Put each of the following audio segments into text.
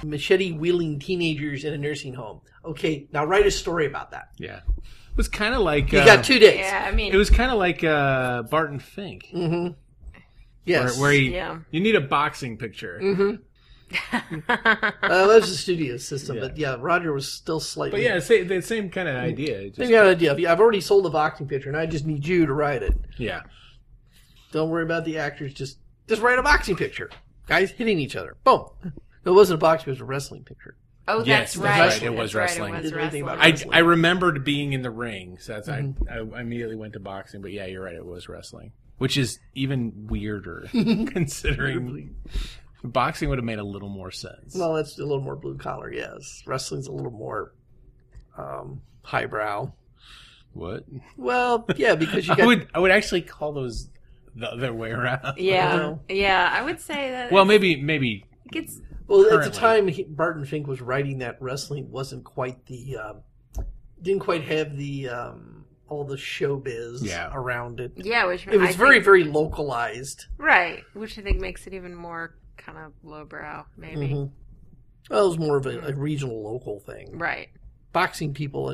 machete-wielding teenagers in a nursing home. Okay, now write a story about that. Yeah. It was kind of like... You got 2 days. Yeah, I mean... It was kind of like Barton Fink. Mm-hmm. Yes. Where you need a boxing picture. Mm-hmm. That was the studio system, but Roger was still slightly... But yeah, the same kind of idea. Same kind of idea. I've already sold the boxing picture, and I just need you to write it. Yeah. Don't worry about the actors. Just write a boxing picture. Guys hitting each other. Boom. It wasn't a boxing, it was a wrestling picture. Oh, yes, that's right. It was wrestling. Right, it was wrestling. I remembered being in the ring, so that's I immediately went to boxing. But yeah, you're right. It was wrestling, which is even weirder considering boxing would have made a little more sense. Well, that's a little more blue collar. Yes, wrestling's a little more highbrow. What? Well, yeah, because you got... I would actually call those the other way around. Yeah, I would say that. Well, maybe. It's... Well, at the time Barton Fink was writing that, wrestling wasn't quite the didn't quite have the all the showbiz around it. Yeah, which it was very, very localized. Right, which I think makes it even more kind of lowbrow, maybe. Mm-hmm. Well, it was more of a regional, local thing. Right. Boxing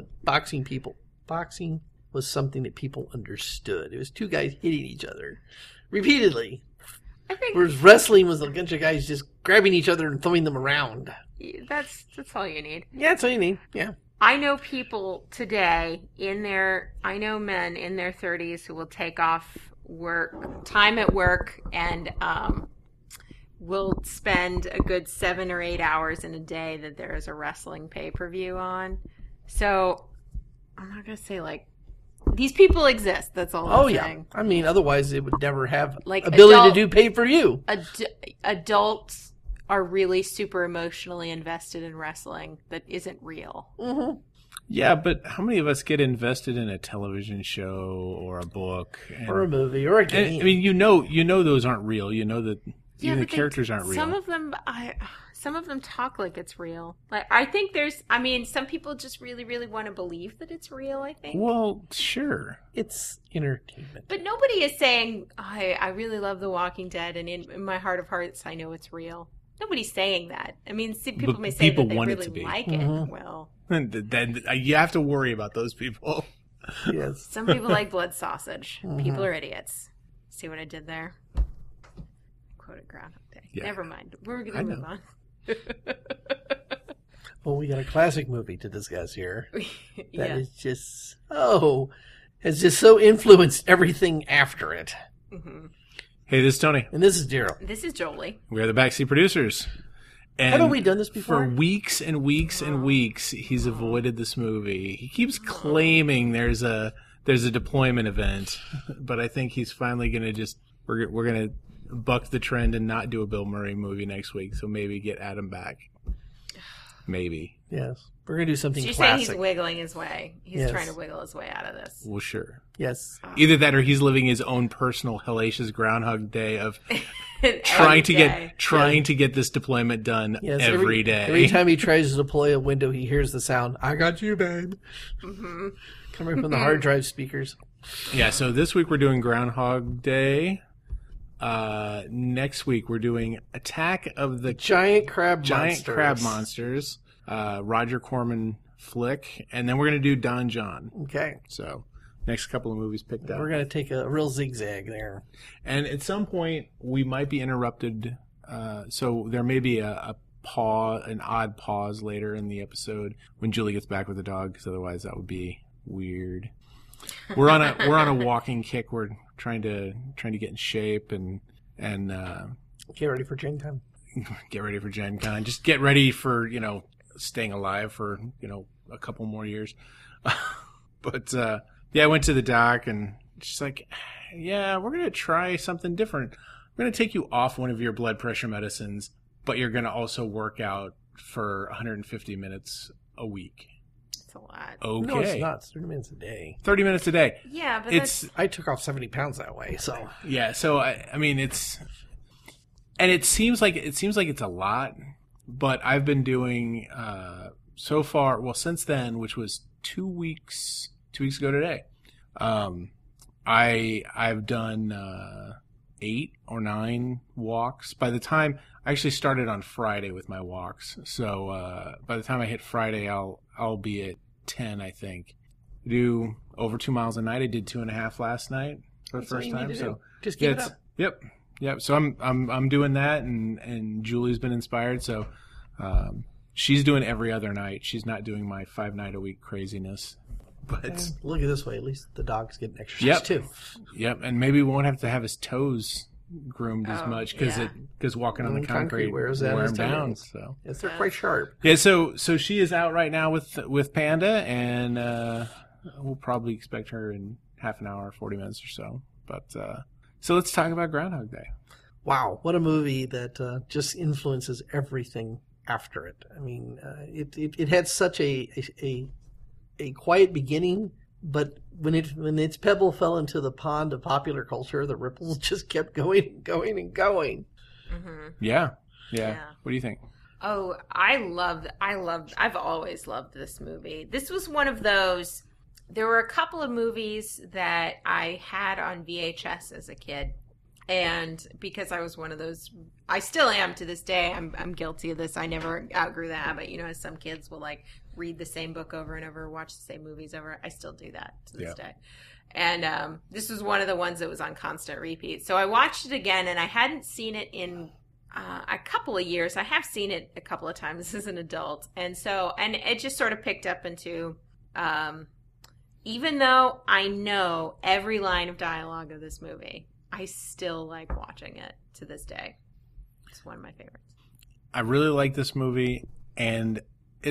was something that people understood. It was 2 guys hitting each other repeatedly. Whereas wrestling was a bunch of guys just grabbing each other and throwing them around. That's all you need. Yeah, that's all you need. Yeah. I know people today I know men in their 30s who will take off time at work and will spend a good 7 or 8 hours in a day that there is a wrestling pay-per-view on. So I'm not going to say these people exist. That's all I'm saying. I mean, otherwise it would never have ability to do pay-per-view. Adults are really super emotionally invested in wrestling that isn't real. Mm-hmm. Yeah, but how many of us get invested in a television show or a book? Or a movie or a game? I mean, you know those aren't real. You know that even the characters aren't real. Some of them talk like it's real. I think some people just really, really want to believe that it's real, I think. Well, sure. It's entertainment. But nobody is saying, I really love The Walking Dead, and in my heart of hearts, I know it's real. Nobody's saying that. I mean, people may say that they really like it. Mm-hmm. Well, then you have to worry about those people. Yes. Some people like blood sausage. Mm-hmm. People are idiots. See what I did there? Quoted Groundhog Day. Yeah. Never mind. We're going to move on. Well, we got a classic movie to discuss here that is just has just so influenced everything after it. Mm-hmm. Hey, this is Tony. And this is Daryl. This is Jolie. We are the Backseat Producers. And haven't we done this before? For weeks and weeks and weeks, he's avoided this movie. He keeps claiming there's a deployment event, but I think he's finally going to we're going to buck the trend and not do a Bill Murray movie next week, so maybe get Adam back. Maybe. Yes. We're going to do something classic. You're saying he's wiggling his way. He's trying to wiggle his way out of this. Well, sure. Yes. Either that or he's living his own personal hellacious Groundhog Day of trying to get this deployment done every day. Every time he tries to deploy a window, he hears the sound, "I got you, babe." Mm-hmm. Coming from the hard drive speakers. Yeah, so this week we're doing Groundhog Day. Next week we're doing Attack of the Giant Crab Monsters. Roger Corman flick, and then we're going to do Don John. Okay. So, next couple of movies picked up. We're going to take a real zigzag there. And at some point, we might be interrupted, so there may be an odd pause later in the episode when Julie gets back with the dog, because otherwise that would be weird. We're on a walking kick. We're trying to get in shape and get ready for Gen Con. Get ready for Gen Con. Just get ready for, staying alive for, a couple more years. But, I went to the doc and she's like, yeah, we're going to try something different. We're going to take you off one of your blood pressure medicines, but you're going to also work out for 150 minutes a week. That's a lot. Okay. No, it's not. It's 30 minutes a day. 30 minutes a day. Yeah, but I took off 70 pounds that way, so. Yeah, so, I mean, it's... And it seems like it's a lot, but I've been doing so far. Well, since then, which was 2 weeks ago today, I've done 8 or 9 walks. By the time I actually started on Friday with my walks, so by the time I hit Friday, I'll be at 10, I think. Do over 2 miles a night. I did 2.5 last night for the first time. So just keep it up. Yep. So I'm doing that, and Julie's been inspired. So she's doing every other night. She's not doing my 5-night-a-week craziness. But look at it this way, at least the dog's getting exercise too. Yep, and maybe we won't have to have his toes groomed as much because walking on the concrete wears him down. So yes, they're quite sharp. Yeah, so she is out right now with Panda, and we'll probably expect her in half an hour, 40 minutes or so. But so let's talk about Groundhog Day. Wow, what a movie that just influences everything after it. I mean, it had such a quiet beginning, but when its pebble fell into the pond of popular culture, the ripples just kept going and going and going. Mm-hmm. Yeah. What do you think? Oh, I've always loved this movie. This was one of those, there were a couple of movies that I had on VHS as a kid. And because I was one of those, I still am to this day. I'm guilty of this. I never outgrew the habit. You know, as some kids will like read the same book over and over, watch the same movies over. I still do that to this day. And this was one of the ones that was on constant repeat. So I watched it again, and I hadn't seen it in a couple of years. I have seen it a couple of times as an adult, and it just sort of picked up into. Even though I know every line of dialogue of this movie, I still like watching it to this day. It's one of my favorites. I really like this movie, and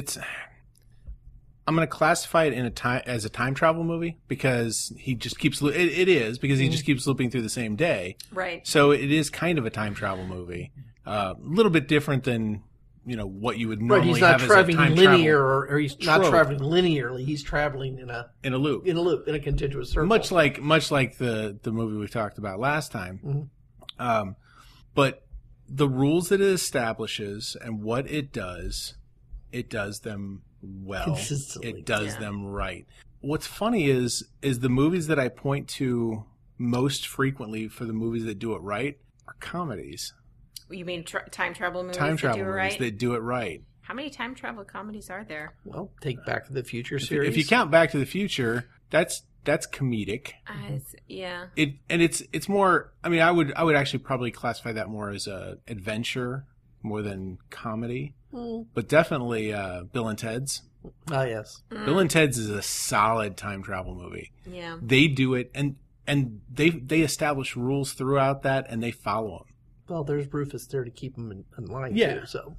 I'm going to classify it as a time travel movie because he just keeps it is because he just keeps looping through the same day. Right. So it is kind of a time travel movie. A little bit different than what you would normally he's not have traveling as a time linear, travel or he's not traveling linearly. He's traveling in a loop, in a contiguous circle, much like the movie we talked about last time. Mm-hmm. But the rules that it establishes and what it does them well. Consistently. It does them right. What's funny is the movies that I point to most frequently for the movies that do it right are comedies. You mean time travel movies? Time travel movies right? that do it right. How many time travel comedies are there? Well, take Back to the Future series. If you count Back to the Future, that's comedic. Yeah. It's more. I mean, I would actually probably classify that more as a adventure more than comedy. But definitely Bill and Ted's. Ah, yes. Bill and Ted's is a solid time travel movie. Yeah. They do it, and they establish rules throughout that, and they follow them. Well, there's Rufus there to keep them in line, too, so.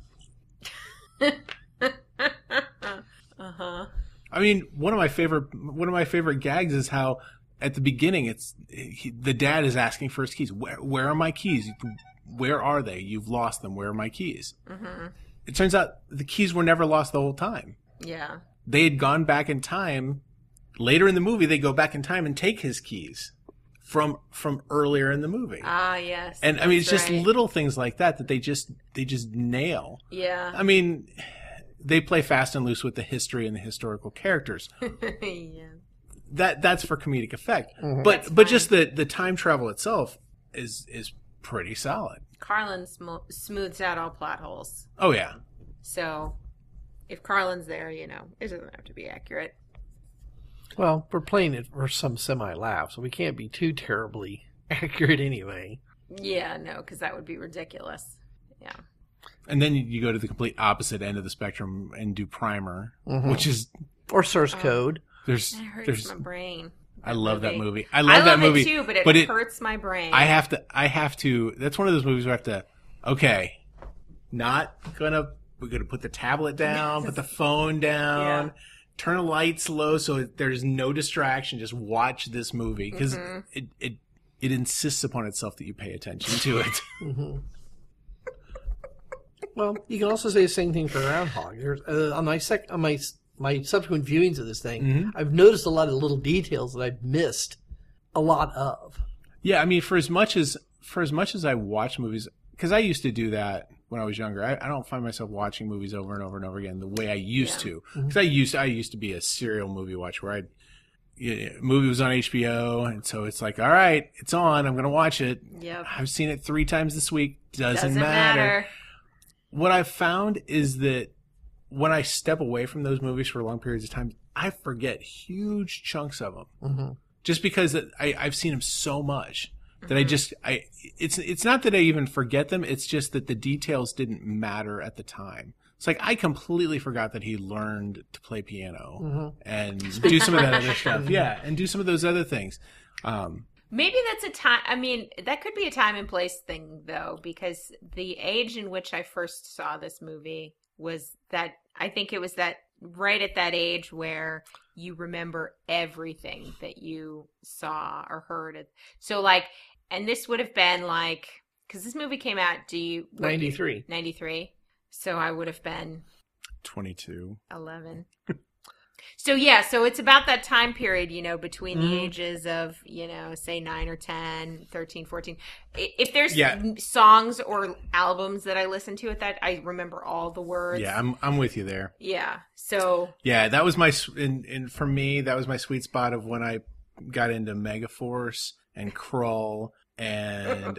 Uh-huh. I mean, one of my favorite gags is how at the beginning the dad is asking for his keys. Where are my keys? Where are they? You've lost them. Where are my keys? Mm-hmm. It turns out the keys were never lost the whole time. Yeah. They had gone back in time. Later in the movie, they go back in time and take his keys from earlier in the movie. Ah, yes. And I mean, it's just little things like that they just nail. Yeah. I mean, they play fast and loose with the history and the historical characters. Yeah. That's for comedic effect. Mm-hmm. But just the time travel itself is pretty solid. Carlin smooths out all plot holes. Oh yeah. So if Carlin's there, it doesn't have to be accurate. Well, we're playing it for some semi-laugh, so we can't be too terribly accurate anyway. Yeah, no, because that would be ridiculous. Yeah. And then you go to the complete opposite end of the spectrum and do Primer, which is... Or Source Code. That hurts my brain. I love that movie. I love that movie. It too, but it hurts my brain. I have to... That's one of those movies where I have to... Okay, we're gonna put the tablet down, put the phone down... Yeah. Turn the lights low so there's no distraction. Just watch this movie because it insists upon itself that you pay attention to it. Mm-hmm. Well, you can also say the same thing for Groundhog. There's, on my subsequent viewings of this thing, I've noticed a lot of little details that I've missed a lot of. Yeah, I mean, for as much as I watch movies, because I used to do that when I was younger. I don't find myself watching movies over and over and over again the way I used to. Because I used to be a serial movie watcher where movie was on HBO, and so it's like, all right, it's on. I'm going to watch it. Yep. I've seen it 3 times this week. Doesn't matter. What I've found is that when I step away from those movies for long periods of time, I forget huge chunks of them. Mm-hmm. Just because I've seen them so much that it's not that I even forget them. It's just that the details didn't matter at the time. It's like I completely forgot that he learned to play piano and do some of that other stuff. Yeah, and do some of those other things. Maybe that's a time. I mean, that could be a time and place thing, though, because the age in which I first saw this movie was that I think it was that right at that age where you remember everything that you saw or heard. So, like, and this would have been like, because this movie came out, 93. 93. So I would have been 22. 11. So yeah, so it's about that time period, between the ages of, say 9 or 10, 13, 14. If there's songs or albums that I listen to at that, I remember all the words. Yeah, I'm with you there. Yeah. So yeah, that was my and for me that was my sweet spot of when I got into Megaforce and Krull and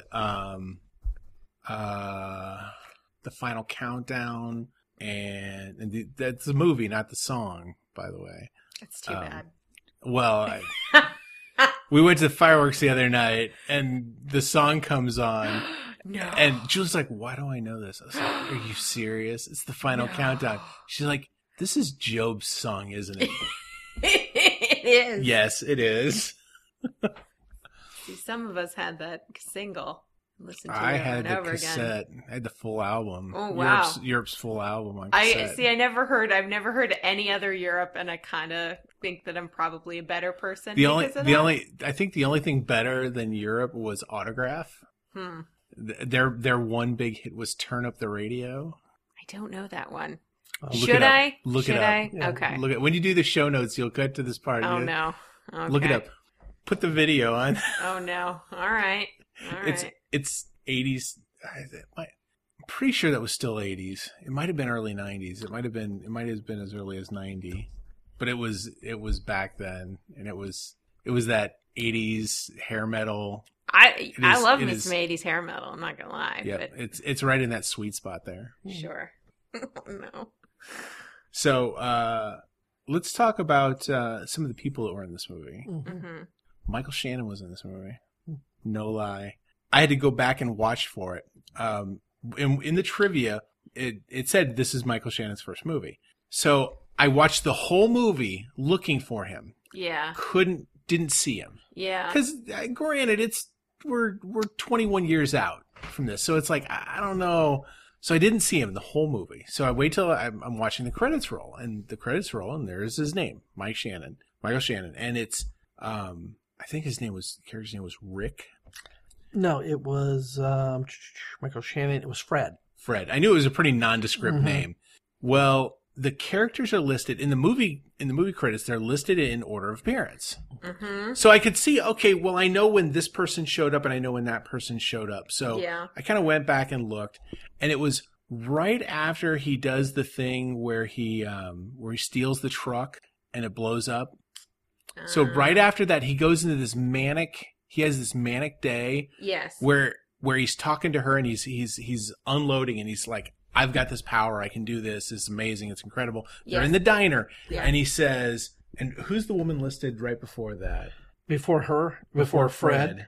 The Final Countdown and that's the movie, not the song, by the way. That's too bad. Well, we went to the fireworks the other night, and the song comes on. No. And Julie's like, why do I know this? I was like, are you serious? It's The Final Countdown. She's like, this is Job's song, isn't it? It is. Yes, it is. See, some of us had that single. Listen to I it had over the and over cassette. again. I had the full album. Oh, wow. Europe's full album on cassette. I've never heard any other Europe, and I kind of think that I'm probably a better person. I think the only thing better than Europe was Autograph. Their one big hit was Turn Up the Radio. I don't know that one. Should I? Look Should it up. I? Yeah. Okay. Look at when you do the show notes, you'll cut to this part. Oh no. Okay. Look it up. Put the video on. Oh no. All right. It's 80s. I'm pretty sure that was still 80s. It might have been early 90s. It might have been as early as 90. But it was back then, and it was that 80s hair metal. I love me some 80s hair metal. I'm not gonna lie. Yeah, but... it's right in that sweet spot there. Sure. No. So let's talk about some of the people that were in this movie. Mm-hmm. Michael Shannon was in this movie. No lie. I had to go back and watch for it. In the trivia, it said this is Michael Shannon's first movie. So I watched the whole movie looking for him. Yeah. Didn't see him. Yeah. Because granted, we're 21 years out from this, so it's like I don't know. So I didn't see him the whole movie. So I wait till I'm watching the credits roll, and there's his name, Michael Shannon, and it's I think the character's name was Rick. No, it was Michael Shannon. It was Fred. I knew it was a pretty nondescript name. Well, the characters are listed in the movie credits. They're listed in order of appearance. Mm-hmm. So I could see, okay, well, I know when this person showed up and I know when that person showed up. So yeah. I kind of went back and looked, and it was right after he does the thing where he steals the truck and it blows up. So right after that, he goes into this he has this manic day. Yes. Where he's talking to her and he's unloading and he's like, I've got this power. I can do this. It's amazing. It's incredible. Yes. They're in the diner and he says, and who's the woman listed right before that? Before her? Before Fred?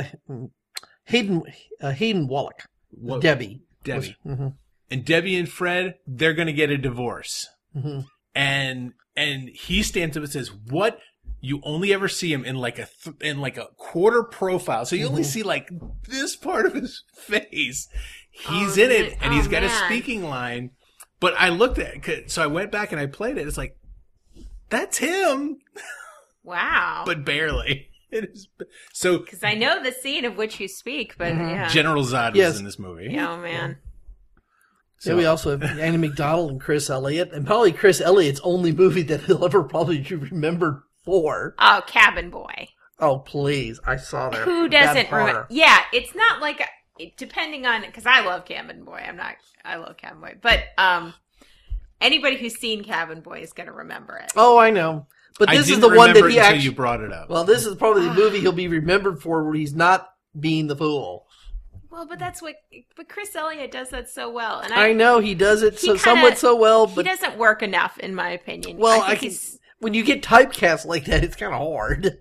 Hayden Wallach. Debbie. And Debbie and Fred, they're going to get a divorce. Mm-hmm. And he stands up and says, what? You only ever see him in like a quarter profile. So you only see like this part of his face. He's in it and he's got a speaking line. But I looked at it. So I went back and I played it. It's like, that's him. Wow. But barely. It is. So. Because I know the scene of which you speak, but yeah. General Zod was in this movie. Oh, man. So we also have Annie McDonald and Chris Elliott. And probably Chris Elliott's only movie that he'll ever probably remember. Oh, Cabin Boy. Oh, please. I saw that. Who doesn't remember? Yeah, it's not like, depending on, because I love Cabin Boy. I love Cabin Boy. But anybody who's seen Cabin Boy is going to remember it. Oh, I know. But I this is didn't the one that remember he it until actually. you brought it up. Well, this is probably the movie he'll be remembered for where he's not being the fool. Well, but that's what. But Chris Elliott does that so well, and I know he does it he somewhat kinda- so well, he but doesn't work enough, in my opinion. well, I think he's when you get typecast like that, it's kind of hard.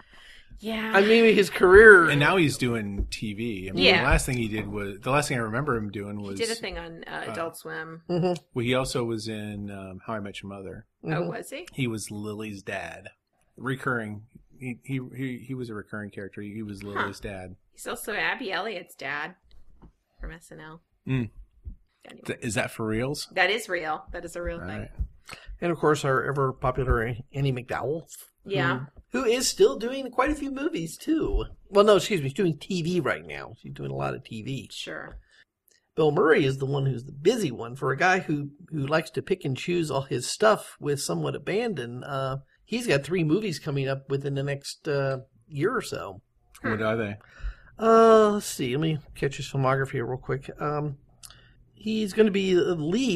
yeah. I mean, his career. And now he's doing TV. I mean, Yeah. the last thing I remember him doing was he did a thing on Adult Swim. Mhm. Well, he also was in How I Met Your Mother. Oh, was he? He was Lily's dad, recurring. He was a recurring character. He was Lily's dad. He's also Abby Elliott's dad from SNL. Mm. Anyway, Is that for reals? that is real. That is a real All thing. right. And of course, our ever popular Annie McDowell. Yeah. Who is still doing quite a few movies, too. Well, no, excuse me. She's doing TV right now. She's doing a lot of TV. Sure. Bill Murray is the one who's the busy one. For a guy who likes to pick and choose all his stuff with somewhat abandon, he's got 3 movies coming up within the next year or so. What are they? Let's see. Let me catch his filmography here real quick. He's going to be the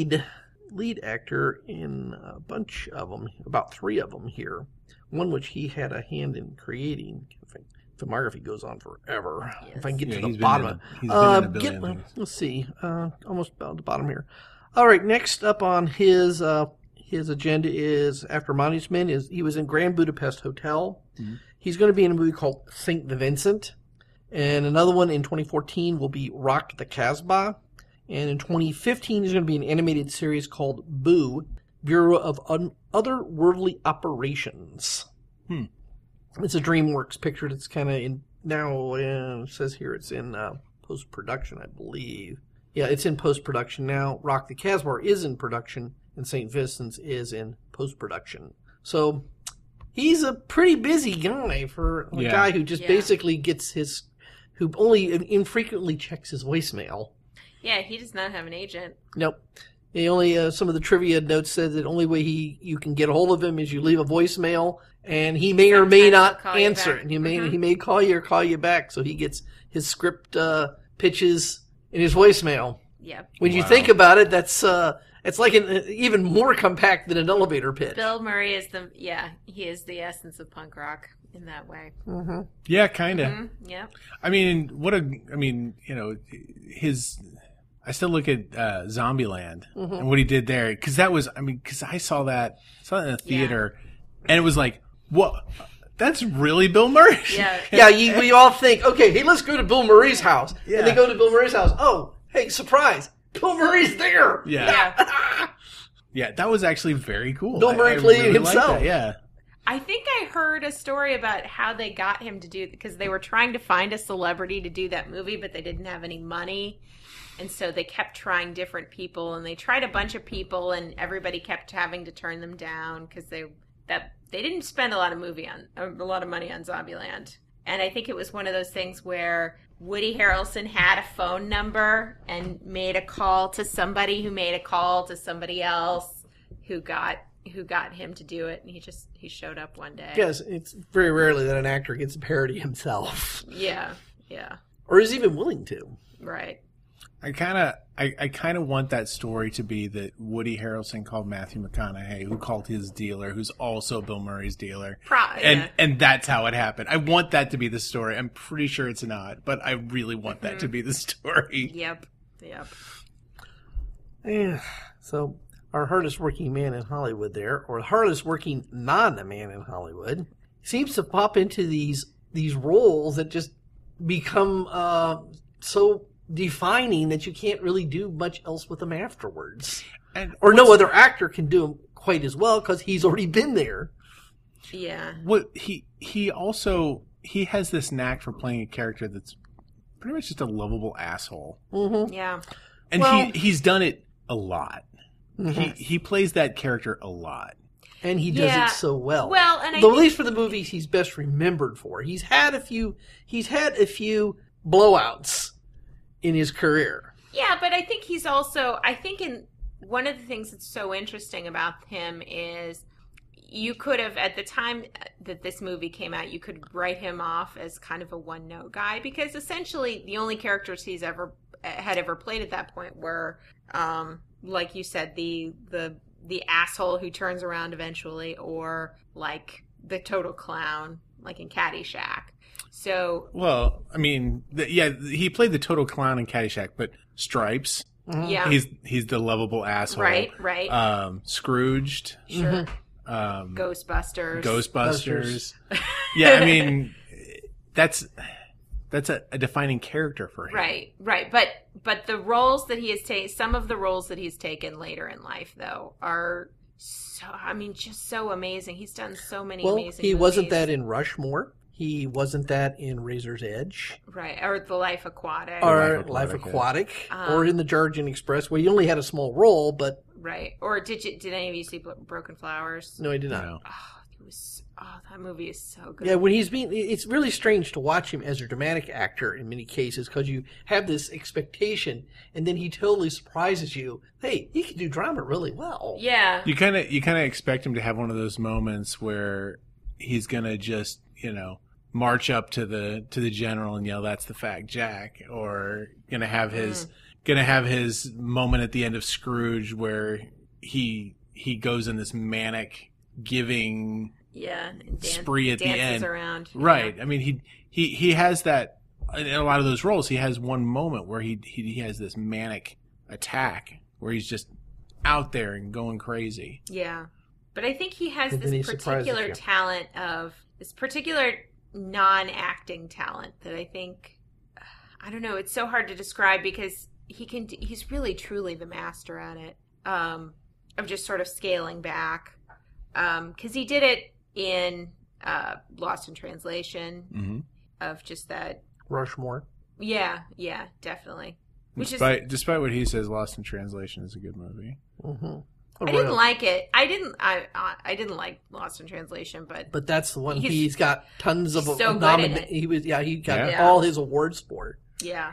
lead actor in a bunch of them, about 3 of them here. One which he had a hand in creating. Filmography goes on forever. Yes. If I can get to the he's bottom. been in a billion things. Let's see. Almost about the bottom here. All right. Next up on his agenda is After Monty's Men. He was in Grand Budapest Hotel. Mhm. He's going to be in a movie called Saint Vincent. And another one in 2014 will be Rock the Casbah. And in 2015 is going to be an animated series called Boo, Bureau of Otherworldly Operations. It's a DreamWorks picture that's kind of in now. It says here it's in post-production, I believe. Yeah, it's in post-production now. Rock the Casbah is in production, and St. Vincent's is in post-production. So he's a pretty busy guy for a guy who just basically gets who only infrequently checks his voicemail. Yeah, he does not have an agent. Nope. He only some of the trivia notes said that the only way you can get a hold of him is you leave a voicemail, and he may or may Sometimes not he'll call you answer back. it. And he may call you or call you back, so he gets his script pitches in his voicemail. Yep. When you think about it, that's it's like even more compact than an elevator pitch. Bill Murray is he is the essence of punk rock in that way. Mm-hmm. Yeah, kind of. Mm-hmm. Yep. I mean, I still look at Zombieland and what he did there, because I saw that in the theater, and it was like, what? That's really Bill Murray. Yeah. Yeah, we all think, okay, hey, let's go to Bill Murray's house. Yeah. And they go to Bill Murray's house. Oh, hey, surprise. Bill Murray's there. Yeah. Yeah, that was actually very cool. Bill Murray played liked himself. that, yeah. I think I heard a story about how they got him to do, because they were trying to find a celebrity to do that movie, but they didn't have any money. And so they kept trying different people, and they tried a bunch of people, and everybody kept having to turn them down because they didn't spend a lot of money on Zombieland. And I think it was one of those things where Woody Harrelson had a phone number and made a call to somebody who made a call to somebody else who got him to do it, and he showed up one day. Yes, it's very rarely that an actor gets a parody himself. Yeah. Or is even willing to. Right. I kind of want that story to be that Woody Harrelson called Matthew McConaughey, who called his dealer, who's also Bill Murray's dealer, and that's how it happened. I want that to be the story. I'm pretty sure it's not, but I really want that to be the story. Yep. Yeah. So our hardest working man in Hollywood there, or the hardest working non-man in Hollywood, seems to pop into these roles that just become so defining that you can't really do much else with them afterwards. Or no other actor can do them quite as well because he's already been there. Yeah. What he also has this knack for playing a character that's pretty much just a lovable asshole. Mm-hmm. Yeah. And he's done it a lot. Mm-hmm. He plays that character a lot. And he does it so well. Well, and at least for the movies he's best remembered for. He's had a few blowouts in his career. Yeah, but I think in one of the things that's so interesting about him is you could have, at the time that this movie came out, you could write him off as kind of a one-note guy, because essentially the only characters he's ever played at that point were, like you said, the the asshole who turns around eventually, or like the total clown, like in Caddyshack. So, Well, I mean, he played the total clown in Caddyshack, but Stripes, yeah, he's the lovable asshole. right. Scrooged, Sure. um, Ghostbusters. Yeah, I mean, that's a defining character for him. Right. But the roles that he has taken, some of the roles that he's taken later in life, though, are so, I mean, just so amazing. He's done so many amazing he movies. wasn't that in Rushmore. He wasn't that in Razor's Edge. Right, or The Life Aquatic. Or Life Aquatic. Or in The Georgian Express, where he only had a small role, but... Right. Or did any of you see Broken Flowers? No, he did not. No. That movie is so good. Yeah, when it's really strange to watch him as a dramatic actor in many cases, because you have this expectation, and then he totally surprises you. Hey, he can do drama really well. Yeah. You kind of expect him to have one of those moments where he's gonna just, march up to the general and yell, "That's the fact, Jack," or gonna have his moment at the end of Scrooge where he goes in this manic giving spree at the end. Around. Right. Yeah. I mean, he has that in a lot of those roles. He has one moment where he has this manic attack where he's just out there and going crazy. Yeah. But I think he has And then this he surprises particular you. talent of this particular non-acting talent that I think, I don't know, it's so hard to describe because he's really truly the master at it, of just sort of scaling back. Because he did it in Lost in Translation, Mm-hmm. of just that. Rushmore. Yeah, definitely. Despite what he says, Lost in Translation is a good movie. Mm-hmm. I didn't like it. I didn't like Lost in Translation, But that's the one He's he's got tons of so good in it. He got Yeah. all his awards for it. yeah.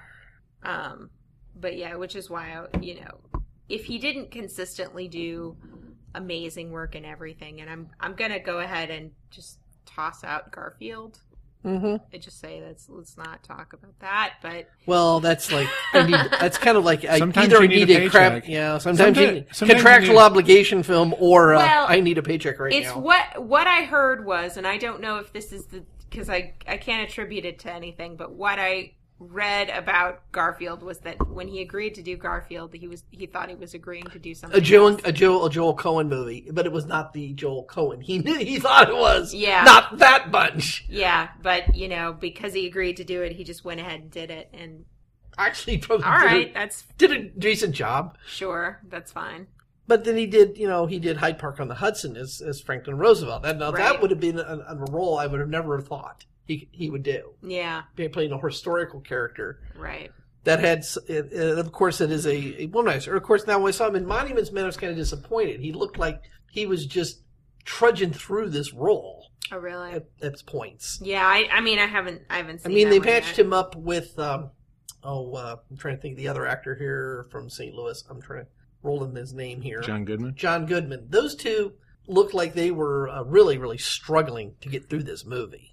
But yeah, which is why if he didn't consistently do amazing work in everything, and I'm gonna go ahead and just toss out Garfield. Mm-hmm. I just say let's not talk about that. But Well, that's like that's kind of like Sometimes either you I need need a a crap, paycheck. yeah. Sometimes you need Sometimes you contractual need- obligation film, or Well, I need a paycheck right it's now. what I heard was, and I don't know if this is because I can't attribute it to anything, but what I read about Garfield was that when he agreed to do Garfield, he thought he was agreeing to do something else. A Joel Cohen movie, but it was not the Joel Cohen he thought it was. Yeah. Not that bunch. Yeah, but because he agreed to do it, he just went ahead and did it. And Actually, probably all right, that's did a decent job. sure, that's fine. But then he did Hyde Park on the Hudson as Franklin Roosevelt. That Right. would have been a role I would have never thought he would do. Yeah, Playing a historical character right. that had, of course, it is a womanizer. Of course, now when I saw him in Monuments Men, I was kind of disappointed. He looked like he was just trudging through this role Oh, really? at points. Yeah, I mean, I haven't seen. I mean, that they one matched yet. him up with, I'm trying to think of the other actor here from St. Louis. I'm trying to roll in his name here. John Goodman. John Goodman. Those two looked like they were really, really struggling to get through this movie.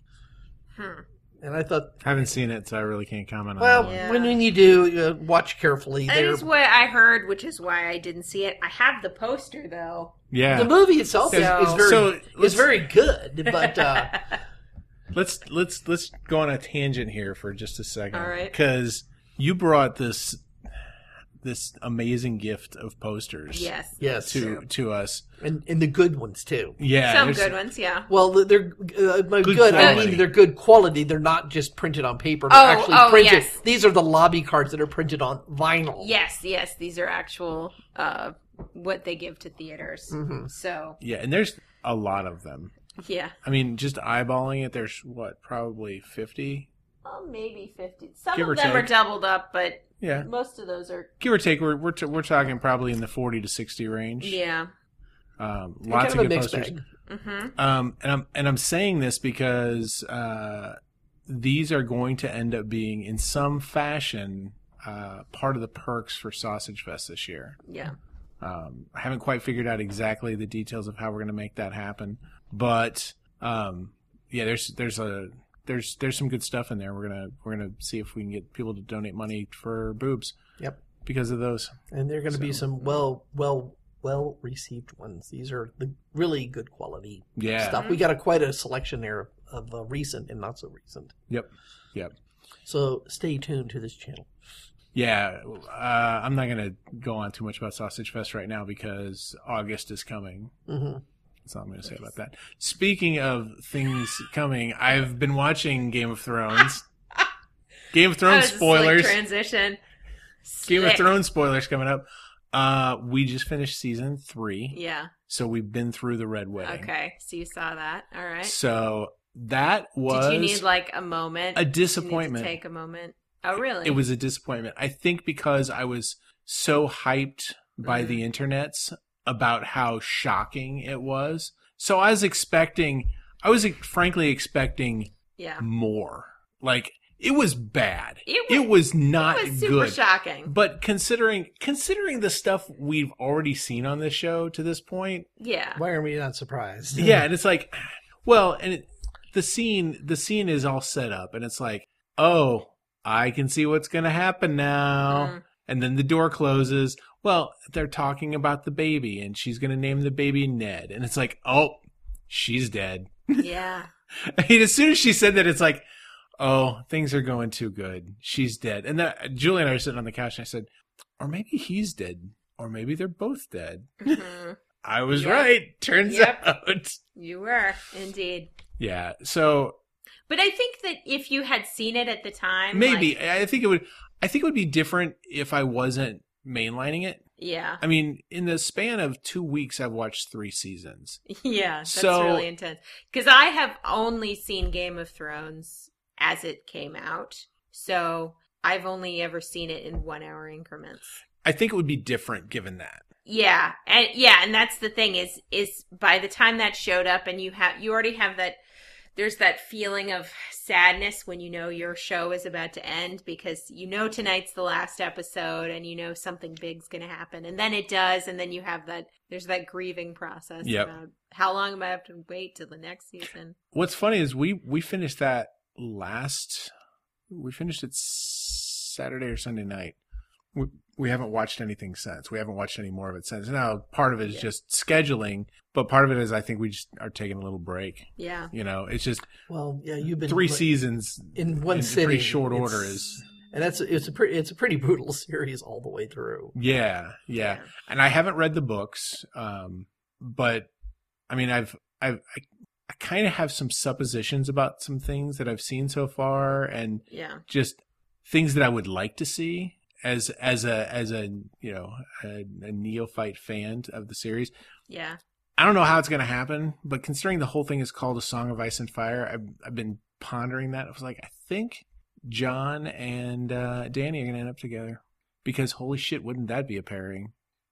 And I thought, I haven't seen it, so I really can't comment on well, that one. Yeah. when you do, watch carefully. That is what I heard, which is why I didn't see it. I have the poster though. Yeah. The movie itself So- is very good, but Let's go on a tangent here for just a second. All right. Because you brought this amazing gift of posters. Yes. yes, To us. and the good ones too. Yeah. Some there's- good ones, yeah. Well, they're by Good good. I quality. mean, they're good quality. They're not just printed on paper. They're Oh, actually printed. yes. These are the lobby cards that are printed on vinyl. Yes, these are actual what they give to theaters. Mhm. So, Yeah, and there's a lot of them. yeah. I mean, just eyeballing it, there's probably 50? Well, maybe 50. Some Give or of them are take. doubled up, but Yeah. most of those are Give or take, we're talking probably in the 40 to 60 range. yeah. Lots Kind of of a good mixed posters. bag. Mhm. And I'm saying this because these are going to end up being in some fashion part of the perks for Sausage Fest this year. Yeah. I haven't quite figured out exactly the details of how we're going to make that happen, but yeah, there's some good stuff in there. We're gonna see if we can get people to donate money for boobs. Yep. Because of those. And there are going to be some well well received ones. These are the really good quality Yeah. stuff. We got quite a selection there of recent and not so recent. Yep. So stay tuned to this channel. Yeah. I'm not going to go on too much about Sausage Fest right now because August is coming. Mm-hmm. That's all I'm going to say about that. Speaking of things coming, I've been watching Game of Thrones. Game of Thrones spoilers. Transition. Game of Slick. Thrones spoilers coming up. We just finished season 3. Yeah. So we've been through the Red Wedding. Okay. So you saw that. All right. So that was Did you need like a moment? a Did you need to disappointment. take a moment. Oh, really? It was a disappointment. I think because I was so hyped by the internets about how shocking it was. So I was frankly expecting Yeah. more. Like, it was bad. It was not It was super good. shocking. But considering the stuff we've already seen on this show to this point, Yeah. Why are we not surprised? yeah, and it's like, well, and the scene is all set up, and it's like, oh, I can see what's going to happen now. And then the door closes. Well, they're talking about the baby, and she's going to name the baby Ned. And it's like, oh, she's dead. Yeah. I mean, as soon as she said that, it's like, oh, things are going too good. She's dead. And then Julie and I were sitting on the couch, and I said, or maybe he's dead, or maybe they're both dead. Mhm. I was Yep. right. Turns Yep. out. You were indeed. Yeah. So But I think that if you had seen it at the time, maybe like, I think it would be different if I wasn't mainlining it. yeah, I mean, in the span of 2 weeks, I've watched 3 seasons. yeah, that's So- really intense. Because I have only seen Game of Thrones as it came out, so I've only ever seen it in 1 hour increments. I think it would be different given that. Yeah, and that's the thing is by the time that showed up, and you already have that. There's that feeling of sadness when you know your show is about to end because you know tonight's the last episode and you know something big's going to happen. And then it does. And then you have there's that grieving process about how long am I have to wait till the next season? What's funny is we finished that we finished it Saturday or Sunday night. We haven't watched anything since. We haven't watched any more of it since. Now, part of it is just scheduling, but part of it is I think we just are taking a little break. Yeah. You know, it's just Well, yeah, you've been 3 seasons in one in sitting. pretty short It's- order is. and it's a pretty brutal series all the way through. Yeah. And I haven't read the books, but I mean, I kind of have some suppositions about some things that I've seen so far, and Yeah. just things that I would like to see as a you know a neophyte fan of the series. Yeah. I don't know how it's going to happen, but considering the whole thing is called A Song of Ice and Fire, I've been pondering that. I was like, I think John and Danny are going to end up together because holy shit, wouldn't that be a pairing?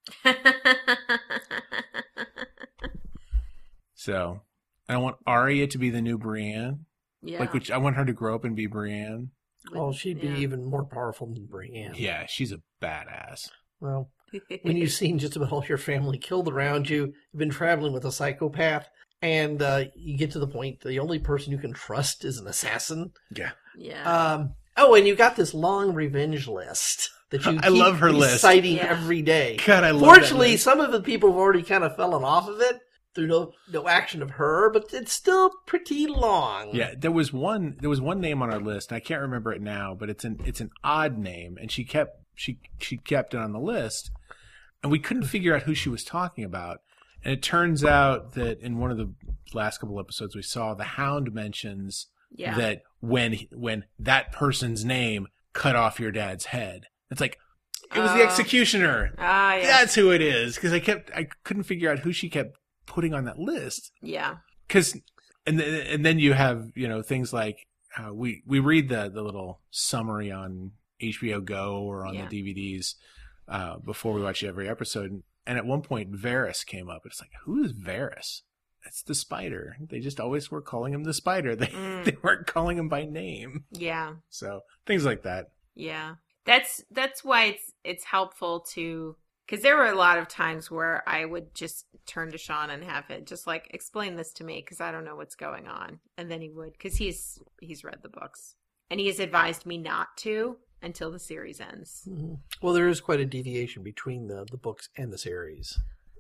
So I want Arya to be the new Brienne. Yeah. Which I want her to grow up and be Brienne. Oh, she'd be Yeah. even more powerful than Brienne. Yeah, she's a badass. Well, when you've seen just about all your family killed around you, you've been traveling with a psychopath, and you get to the point the only person you can trust is an assassin. Yeah. Yeah. And you got this long revenge list that you I keep love her list. citing Yeah. every day. God, I love Fortunately, that list. some of the people have already kind of fallen off of it through no action of her, but it's still pretty long. Yeah, there was one name on our list. I can't remember it now, but it's an odd name, and she kept it on the list, and we couldn't figure out who she was talking about. And it turns out that in one of the last couple episodes we saw, the Hound mentions Yeah. that when that person's name cut off your dad's head, it's like it was the Oh. executioner. Ah, yeah. That's who it is, because I couldn't figure out who she kept putting on that list. Yeah. Because and then you have things like we read the little summary on HBO Go or on Yeah. the DVDs before we watch every episode, and at one point Varys came up. It's like, who is Varys? It's the Spider. They just always were calling him the Spider. They weren't calling him by name. Yeah. So things like that. Yeah. That's why it's helpful to, because there were a lot of times where I would just turn to Sean and have it just like explain this to me because I don't know what's going on, and then he would, because he's read the books and he has advised me not to until the series ends. Mhm. Well, there is quite a deviation between the books and the series.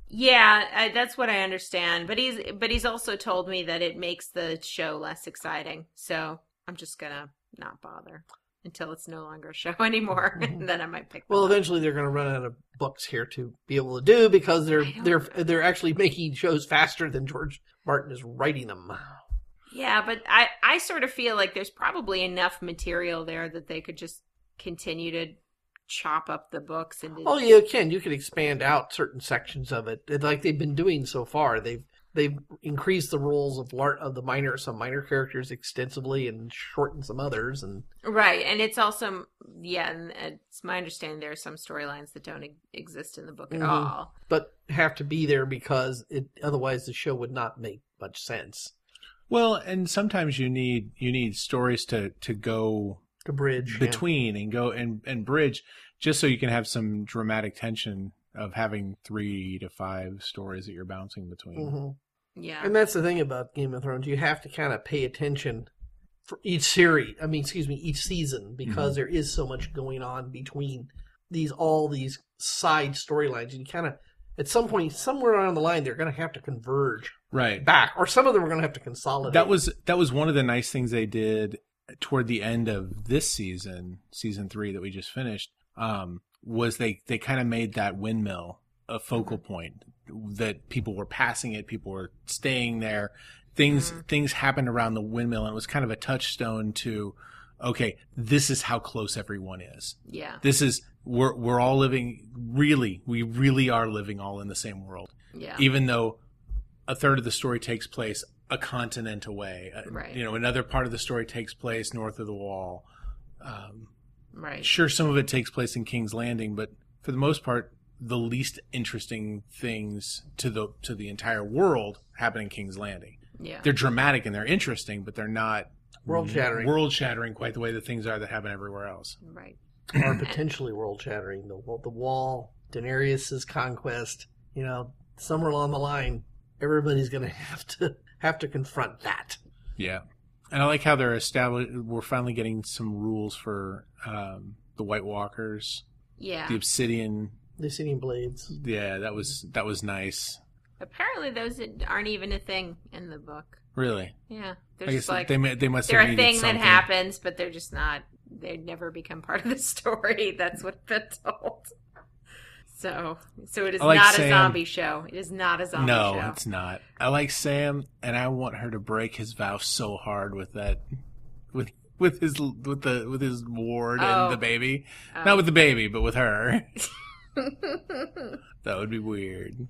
Yeah, that's what I understand. But he's also told me that it makes the show less exciting. So I'm just gonna not bother until it's no longer a show anymore, and then I might pick. Well, them up. eventually they're going to run out of books here to be able to do because they're actually making shows faster than George Martin is writing them. Yeah, but I sort of feel like there's probably enough material there that they could just continue to chop up the books and. Oh, you can. You can expand out certain sections of it, like they've been doing so far. They've increased the roles of some minor characters extensively and shortened some others. And right, and it's also and it's my understanding there are some storylines that don't exist in the book at all, but have to be there because otherwise the show would not make much sense. Well, and sometimes you need stories to go to bridge between and go and bridge, just so you can have some dramatic tension of having 3 to 5 stories that you're bouncing between. Mm-hmm. Yeah. And that's the thing about Game of Thrones. You have to kind of pay attention for each season, because there is so much going on between all these side storylines. And you kind of, at some point, somewhere along the line, they're going to have to converge back, or some of them are going to have to consolidate. That was one of the nice things they did toward the end of this season 3 that we just finished, was they kind of made that windmill a focal point, that people were passing it, people were staying there, things happened around the windmill, and it was kind of a touchstone to, okay, this is how close everyone is. Yeah. This is, we're all living, we really are living all in the same world. Yeah. Even though a third of the story takes place a continent away. Right. Another part of the story takes place north of the Wall. Right. Sure, some of it takes place in King's Landing, but for the most part, the least interesting things to the entire world happen in King's Landing. Yeah. They're dramatic and they're interesting, but they're not world-shattering quite the way the things are that happen everywhere else. Right. Or potentially world-shattering. The Wall, Daenerys' conquest, somewhere along the line, everybody's going to have to confront that. Yeah. And I like how we're finally getting some rules for the White Walkers. Yeah. The Obsidian blades. Yeah, that was nice. Apparently those aren't even a thing in the book. Really? Yeah. They're just like, they must they're have a thing something. that happens, but they're just not, they never become part of the story. That's what I've been told. So it is not a zombie show. It is not a zombie show. No, it's not. I like Sam, and I want her to break his vow so hard with that, with his ward and the baby. Not with the baby, but with her. That would be weird.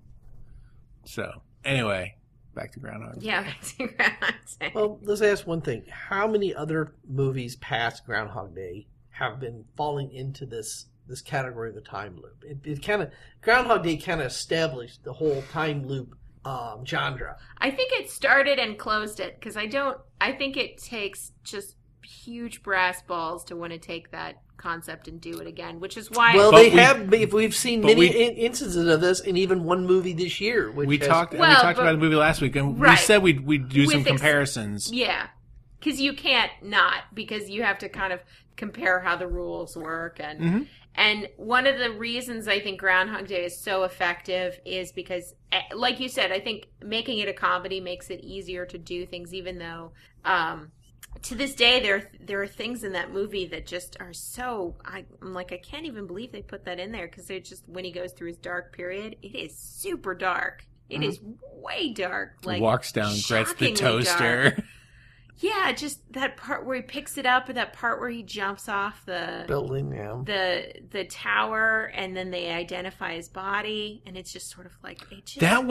So, anyway, back to Groundhog Day. Yeah, back to Groundhog Day. Well, let's ask one thing. How many other movies past Groundhog Day have been falling into this category of the time loop? It kind of, Groundhog Day kind of established the whole time loop genre. I think it started and closed it, because I think it takes just huge brass balls to want to take that concept and do it again, which is why. Well, we've seen many instances of this in even one movie this year. We talked about the movie last week, and we said we'd do some comparisons. Yeah, because you can't not, because you have to kind of compare how the rules work, and one of the reasons I think Groundhog Day is so effective is because, like you said, I think making it a comedy makes it easier to do things, even though to this day there are things in that movie that just are so, I'm like, I can't even believe they put that in there, because they're just, when he goes through his dark period, it is super dark. It is way dark. Like, walks down, grabs the toaster. Dark. Yeah, just that part where he picks it up, and that part where he jumps off the building, the tower, and then they identify his body, and it's just sort of like, it just... that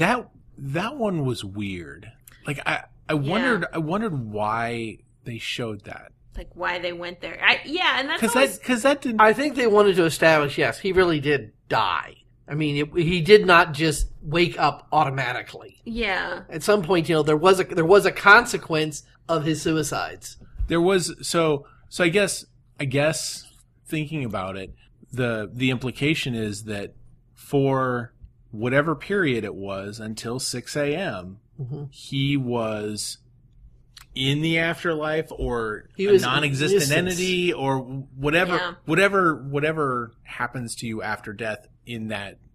one was weird. Like I wondered why they showed that. Like why they went there. And that's because that didn't. I think they wanted to establish, yes, he really did die. I mean, he did not just wake up automatically. Yeah. At some point, there was a consequence of his suicides. There was so I guess thinking about it, the implication is that for whatever period it was until 6 a.m., he was in the afterlife, or he a non-existent entity, or whatever happens to you after death in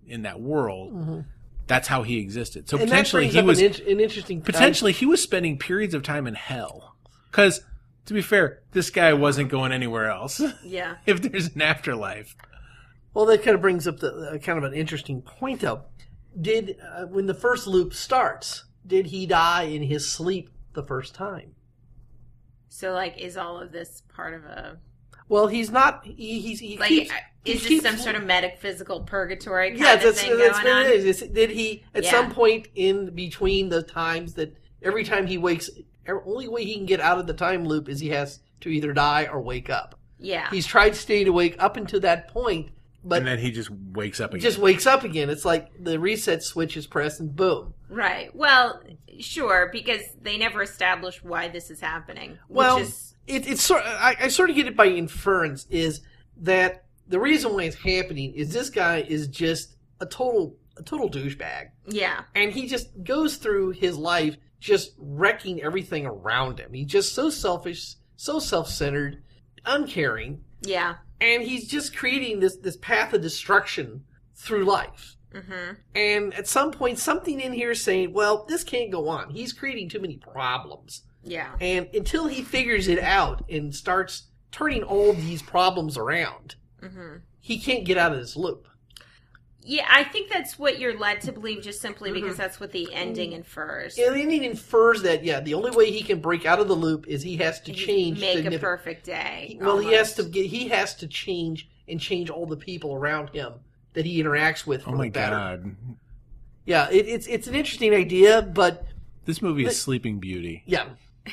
in that world. That's how he existed. So And potentially that he brings was up an interesting potentially he was spending periods of time in hell. Because to be fair, this guy wasn't going anywhere else. Yeah. If there's an afterlife. Well, that kind of brings up the kind of an interesting point, though. Did when the first loop starts, did he die in his sleep the first time? So, like, is all of this part of a... Well, he's not. He Like, keeps, is he this some keeps- sort of metaphysical purgatory kind Yeah, of that's thing what going on? it is. Did he at Yeah. some point in between the times that every time he wakes, only way he can get out of the time loop is he has to either die or wake up. Yeah. He's tried staying awake up until that point, but And then he just wakes up again. just wakes up again. It's like the reset switch is pressed and boom. Right. Well, sure, because they never established why this is happening. Well, which is... it's sort. I sort of get it by inference. Is that the reason why it's happening? Is this guy is just a total douchebag, Yeah. and he just goes through his life just wrecking everything around him. He's just so selfish, so self-centered, uncaring, Yeah. and he's just creating this path of destruction through life. Mm-hmm. And at some point, something in here is saying, well, this can't go on. He's creating too many problems. Yeah. And until he figures it out and starts turning all these problems around, Mm-hmm. he can't get out of this loop. Yeah, I think that's what you're led to believe just simply because that's what the ending infers. And then he infers that, the only way he can break out of the loop is he has to change. Make a significant- perfect day. Well, he has almost. he has to change and change all the people around him that he interacts with for oh my the better. God. Yeah, it's an interesting idea, but This movie is Sleeping Beauty. yeah,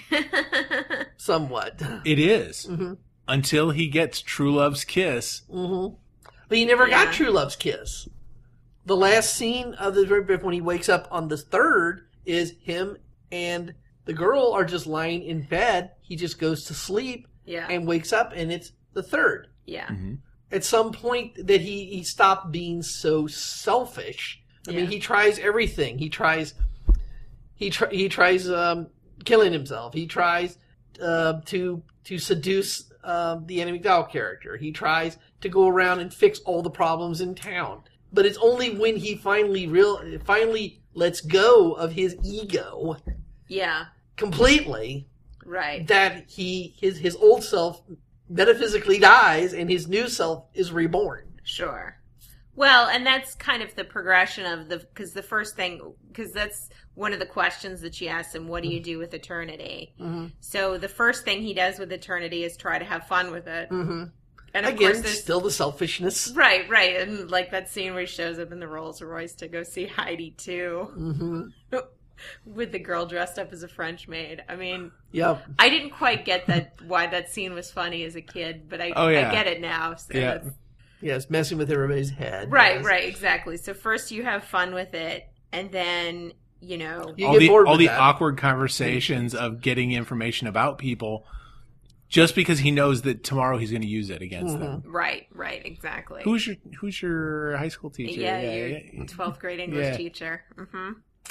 somewhat. It is. Mm-hmm. Until he gets True Love's kiss. Mm-hmm. But he never Yeah. got True Love's kiss. The last scene of the when he wakes up on the third is him and the girl are just lying in bed. He just goes to sleep Yeah. and wakes up, and it's the third. Yeah. Mm-hmm. At some point that he stopped being so selfish. I mean, Yeah. he tries everything. He tries killing himself. He tries to seduce the Annie McDowell character. He tries to go around and fix all the problems in town. But it's only when he finally lets go of his ego Yeah. completely Right. that his old self metaphysically dies and his new self is reborn. Sure. Well, and that's kind of the progression of because that's one of the questions that she asks him, what do you do with eternity? Mm-hmm. So the first thing he does with eternity is try to have fun with it. Mm-hmm. And of Again, course there's... still the selfishness. Right. And like that scene where he shows up in the Rolls Royce to go see Heidi too. Mm-hmm. With the girl dressed up as a French maid. I mean, Yep. I didn't quite get why that scene was funny as a kid, but I get it now. So Yeah. that's- Yes, messing with everybody's head. Right, yes. right, exactly. So first you have fun with it, and then, You all get bored all with the that. awkward conversations of getting information about people just because he knows that tomorrow he's going to use it against them. right, exactly. Who's your high school teacher? yeah, your 12th grade English Yeah. teacher. Mm-hmm.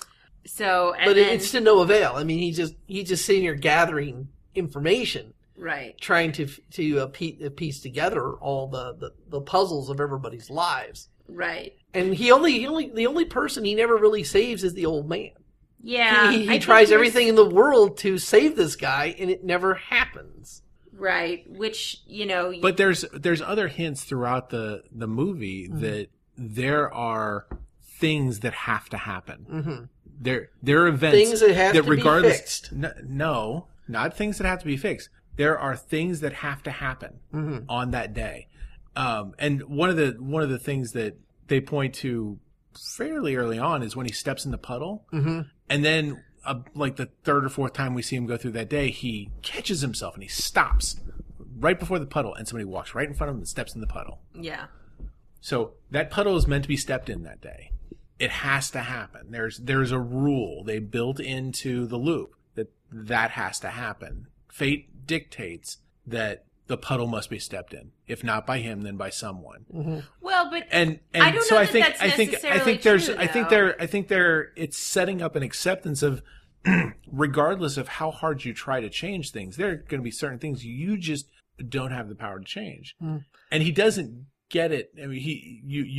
So, and But then, it's to no avail. I mean, he's just sitting here gathering information, right, trying to piece together all the puzzles of everybody's lives. right. And the only person he never really saves is the old man. Yeah. He I think tries there's- everything in the world to save this guy, and it never happens. Right, which, But there's other hints throughout the movie Mm-hmm. that there are things that have to happen. Mm-hmm. There are events Things that have to be regardless, fixed. No, not things that have to be fixed. There are things that have to happen Mm-hmm. on that day. And one of the things that they point to fairly early on is when he steps in the puddle, Mm-hmm. and then like the third or fourth time we see him go through that day, he catches himself and he stops right before the puddle, and somebody walks right in front of him and steps in the puddle. yeah, So that puddle is meant to be stepped in that day. It has to happen. There's a rule they built into the loop that has to happen. Fate dictates that the puddle must be stepped in. If not by him, then by someone. Mm-hmm. well, but And I don't so know I that think that's I think necessarily there's true, I think there it's setting up an acceptance of regardless of how hard you try to change things, there are going to be certain things you just don't have the power to change. Mm. And he doesn't get it. I mean, you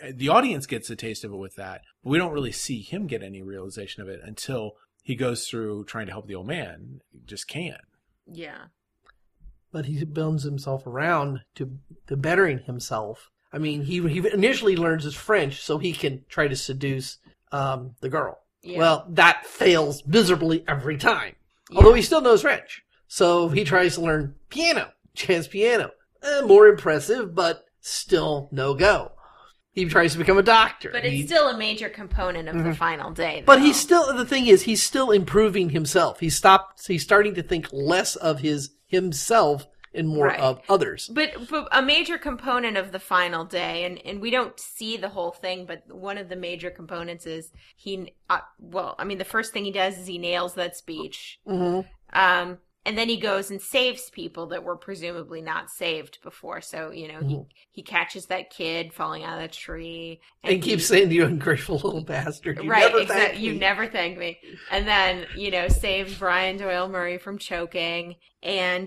the audience gets a taste of it with that, but we don't really see him get any realization of it until he goes through trying to help the old man. He just can't. Yeah. But he bends himself around to bettering himself. I mean, he initially learns his French so he can try to seduce the girl. Yeah. Well, that fails miserably every time. Although he still knows French. So he tries to learn piano, jazz piano. More impressive, but still no go. He tries to become a doctor. But it's still a major component of the final day. Though. But the thing is, he's still improving himself. He's starting to think less of himself and more of others. But a major component of the final day, and we don't see the whole thing, but one of the major components is the first thing he does is he nails that speech. Mm-hmm. And then he goes and saves people that were presumably not saved before. So, he catches that kid falling out of the tree. And keeps saying, you ungrateful little bastard. You never thank me. And then, saves Brian Doyle Murray from choking. And,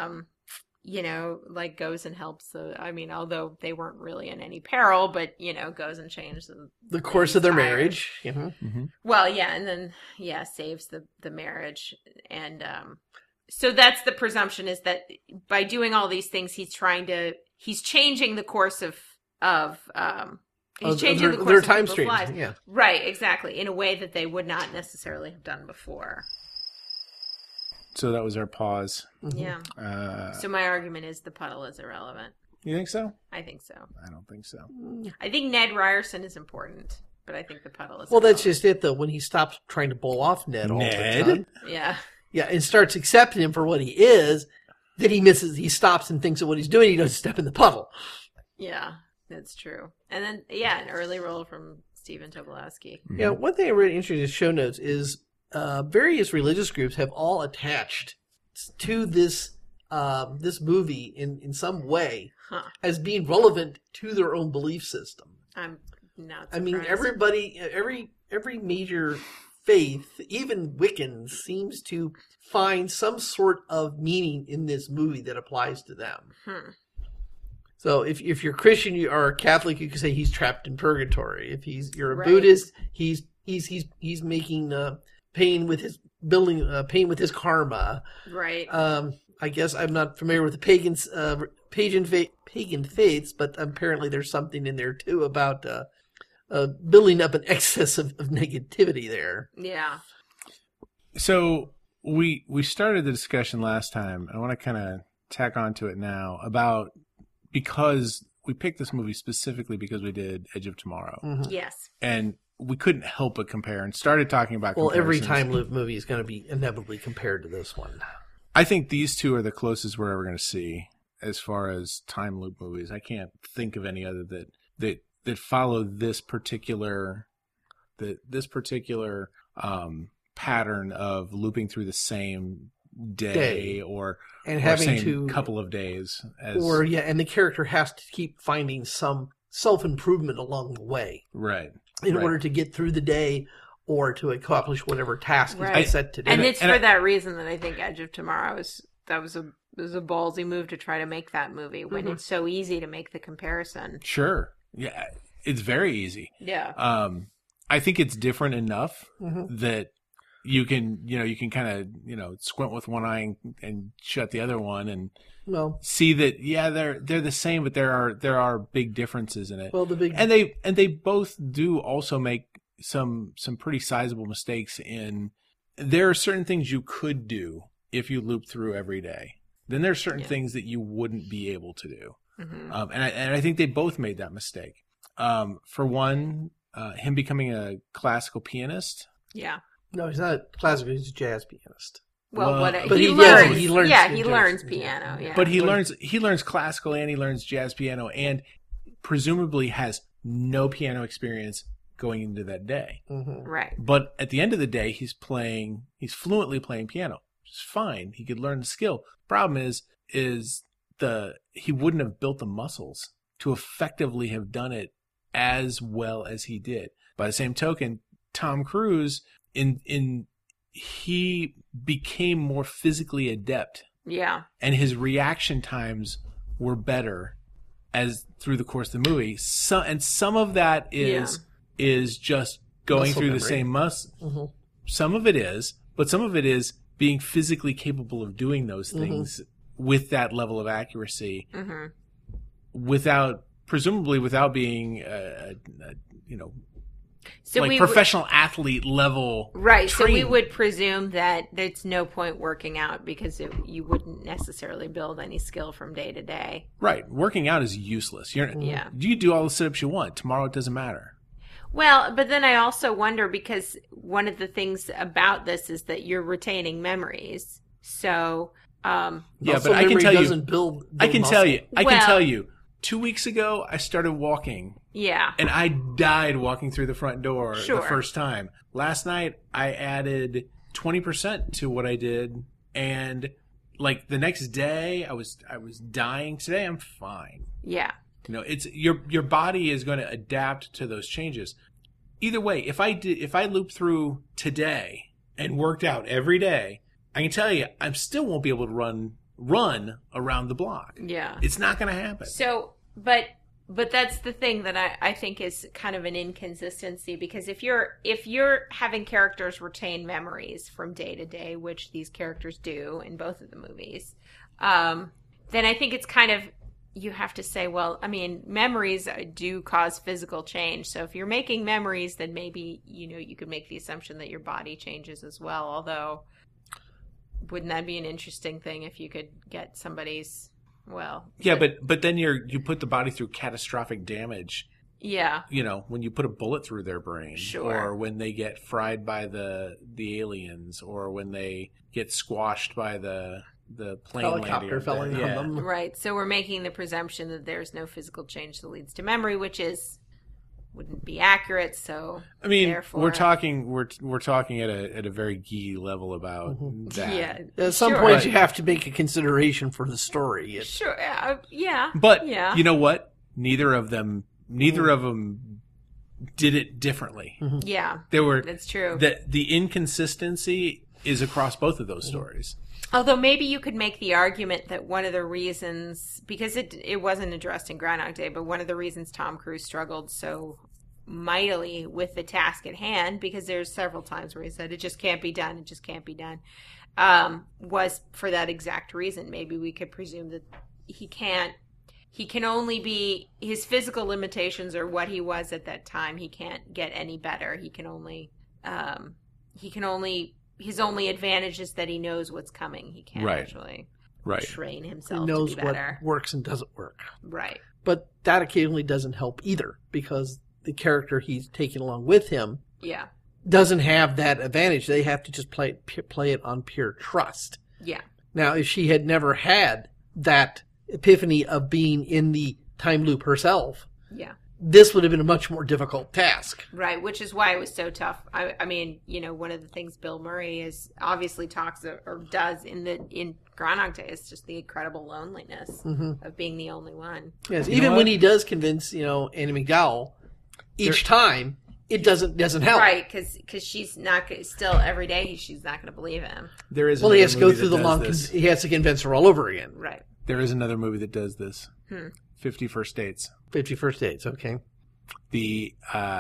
goes and helps although they weren't really in any peril, but, goes and changes the course of their marriage. Mm-hmm. Well, yeah. And then, saves the marriage. And, so that's the presumption, is that by doing all these things, he's changing the course of their time streams. Lives. Yeah. Right, exactly. In a way that they would not necessarily have done before. So that was our pause. Mm-hmm. Yeah. So my argument is the puddle is irrelevant. You think so? I think so. I don't think so. I think Ned Ryerson is important, but I think the puddle is irrelevant. That's just it, though. When he stops trying to bull off Ned all the time. Yeah. Yeah, and starts accepting him for what he is, then he stops and thinks of what he's doing. He doesn't step in the puddle. Yeah, that's true. And then, an early role from Stephen Tobolowsky. Mm-hmm. Yeah, one thing I really interested in the show notes is various religious groups have all attached to this movie in some way as being relevant to their own belief system. I'm not surprised. I mean, everybody, every major faith, even Wiccans, seems to find some sort of meaning in this movie that applies to them. So if you're Christian or a Catholic, you can say he's trapped in purgatory. If you're a Buddhist, he's making pain with his pain with his karma. Right. I guess I'm not familiar with the pagan faiths, but apparently there's something in there too about building up an excess of negativity there. Yeah. So we started the discussion last time. I want to kind of tack onto it now because we picked this movie specifically because we did Edge of Tomorrow. Mm-hmm. Yes. And we couldn't help but compare and started talking about comparisons. Every time loop movie is going to be inevitably compared to this one. I think these two are the closest we're ever going to see as far as time loop movies. I can't think of any other that follow this particular pattern of looping through the same day or having same couple of days. And the character has to keep finding some self-improvement along the way. Right. In order to get through the day or to accomplish whatever task is set to do. And it's for that reason that I think Edge of Tomorrow was a ballsy move to try to make that movie when it's so easy to make the comparison. Sure. Yeah. It's very easy. Yeah. I think it's different enough that you can kind of, squint with one eye and shut the other one and see that, they're the same, but there are big differences in it. Well, and they both do also make some pretty sizable mistakes in, there are certain things you could do if you loop through every day. Then there are certain things that you wouldn't be able to do. Mm-hmm. And I think they both made that mistake. For one, him becoming a classical pianist. Yeah. No, he's not classical. He's a jazz pianist. He learns piano. Yeah. But he learns classical and he learns jazz piano and presumably has no piano experience going into that day. Mm-hmm. Right. But at the end of the day, he's fluently playing piano. Which is fine. He could learn the skill. Problem is he wouldn't have built the muscles to effectively have done it as well as he did. By the same token, Tom Cruise he became more physically adept. Yeah. And his reaction times were better as through the course of the movie. Some of that is just going Muscle through the memory. same muscle. Mm-hmm. Some of it is, but some of it is being physically capable of doing those things with that level of accuracy, presumably without being, So like professional athlete level. Right. So we training. would presume that there's no point working out because you wouldn't necessarily build any skill from day to day. Right. Working out is useless. Yeah. You do all the sit-ups you want. Tomorrow it doesn't matter. Well, but then I also wonder because one of the things about this is that you're retaining memories. So, Yeah, Muscle but I can memory tell you. doesn't build I can muscle. tell you. I can Well- tell you. 2 weeks ago, I started walking, yeah. and I died walking through the front door Sure. the first time. Last night, I added 20% to what I did, and like the next day, I was dying. Today, I'm fine. Yeah. It's your body is going to adapt to those changes. Either way, if I loop through today and worked out every day, I can tell you I still won't be able to run around the block. Yeah. It's not going to happen. So, but that's the thing that I think is kind of an inconsistency because if you're having characters retain memories from day to day, which these characters do in both of the movies, then I think it's kind of you have to say, well, I mean, memories do cause physical change. So if you're making memories, then maybe you could make the assumption that your body changes as well. Although, wouldn't that be an interesting thing if you could get somebody's Yeah, but then you put the body through catastrophic damage. Yeah. When you put a bullet through their brain, Sure. or when they get fried by the aliens, or when they get squashed by the plane Helicopter landing. fell in on Yeah. them. Right. So we're making the presumption that there's no physical change that leads to memory, which wouldn't be accurate. So I mean, therefore, we're talking at a very geeky level about that. Yeah. At some Sure. point, you have to make a consideration for the story. Sure. Yeah. But yeah. you know what? Neither of them did it differently. Yeah. There were That's true. the inconsistency is across both of those stories. Although maybe you could make the argument that one of the reasons, because it wasn't addressed in Groundhog Day, but one of the reasons Tom Cruise struggled so mightily with the task at hand, because there's several times where he said, it just can't be done, was for that exact reason. Maybe we could presume that he can only be, his physical limitations are what he was at that time. He can't get any better. His only advantage is that he knows what's coming. He can't Right. actually Right. train He himself knows to be what better. works and doesn't work. Right. But that occasionally doesn't help either because the character he's taking along with him Yeah. doesn't have that advantage. They have to just play it on pure trust. Yeah. Now, if she had never had that epiphany of being in the time loop herself, Yeah. this would have been a much more difficult task. Right. Which is why it was so tough. I mean, one of the things Bill Murray is obviously talks or does in Groundhog Day is just the incredible loneliness of being the only one. Yes, You even know when what? he does convince, Annie McDowell, each time it doesn't help. Right. Because she's not still every day she's not going to believe him. There is Well, he another has to go movie through that the does long. this. He has to convince her all over again. Right. There is another movie that does this. 50 First Dates. 51st Dates. Okay. The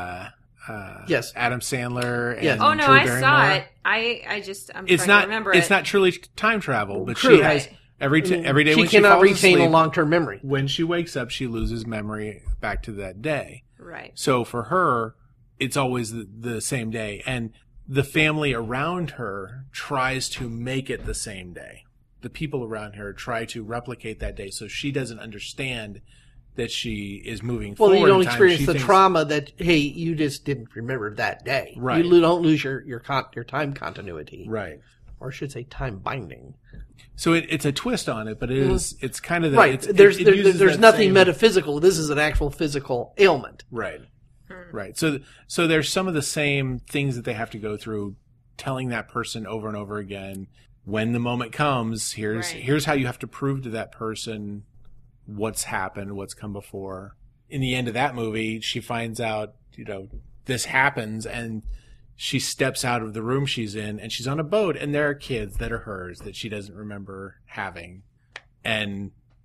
Yes. Adam Sandler and Yes. Oh no, Drew I Barrymore. saw it. I'm It's trying not. to remember It's it. not truly time travel, but True. she has every day She when cannot she falls retain asleep, a long-term memory. when she wakes up, she loses memory back to that day. Right. So for her, it's always the same day, and the family around her tries to make it the same day. The people around her try to replicate that day, so she doesn't understand that she is moving Well, forward. you don't in time. experience She the thinks- trauma that you just didn't remember that day. Right. You don't lose your time continuity, Right. or I should say time binding. So it's a twist on it, but it's kind of the, Right. It's, There's it uses there's that nothing same- metaphysical. This is an actual physical ailment. Right. Right. So there's some of the same things that they have to go through, telling that person over and over again, when the moment comes, here's how you have to prove to that person what's happened, what's come before. In the end of that movie, she finds out, this happens, and she steps out of the room she's in, and she's on a boat, and there are kids that are hers that she doesn't remember having. And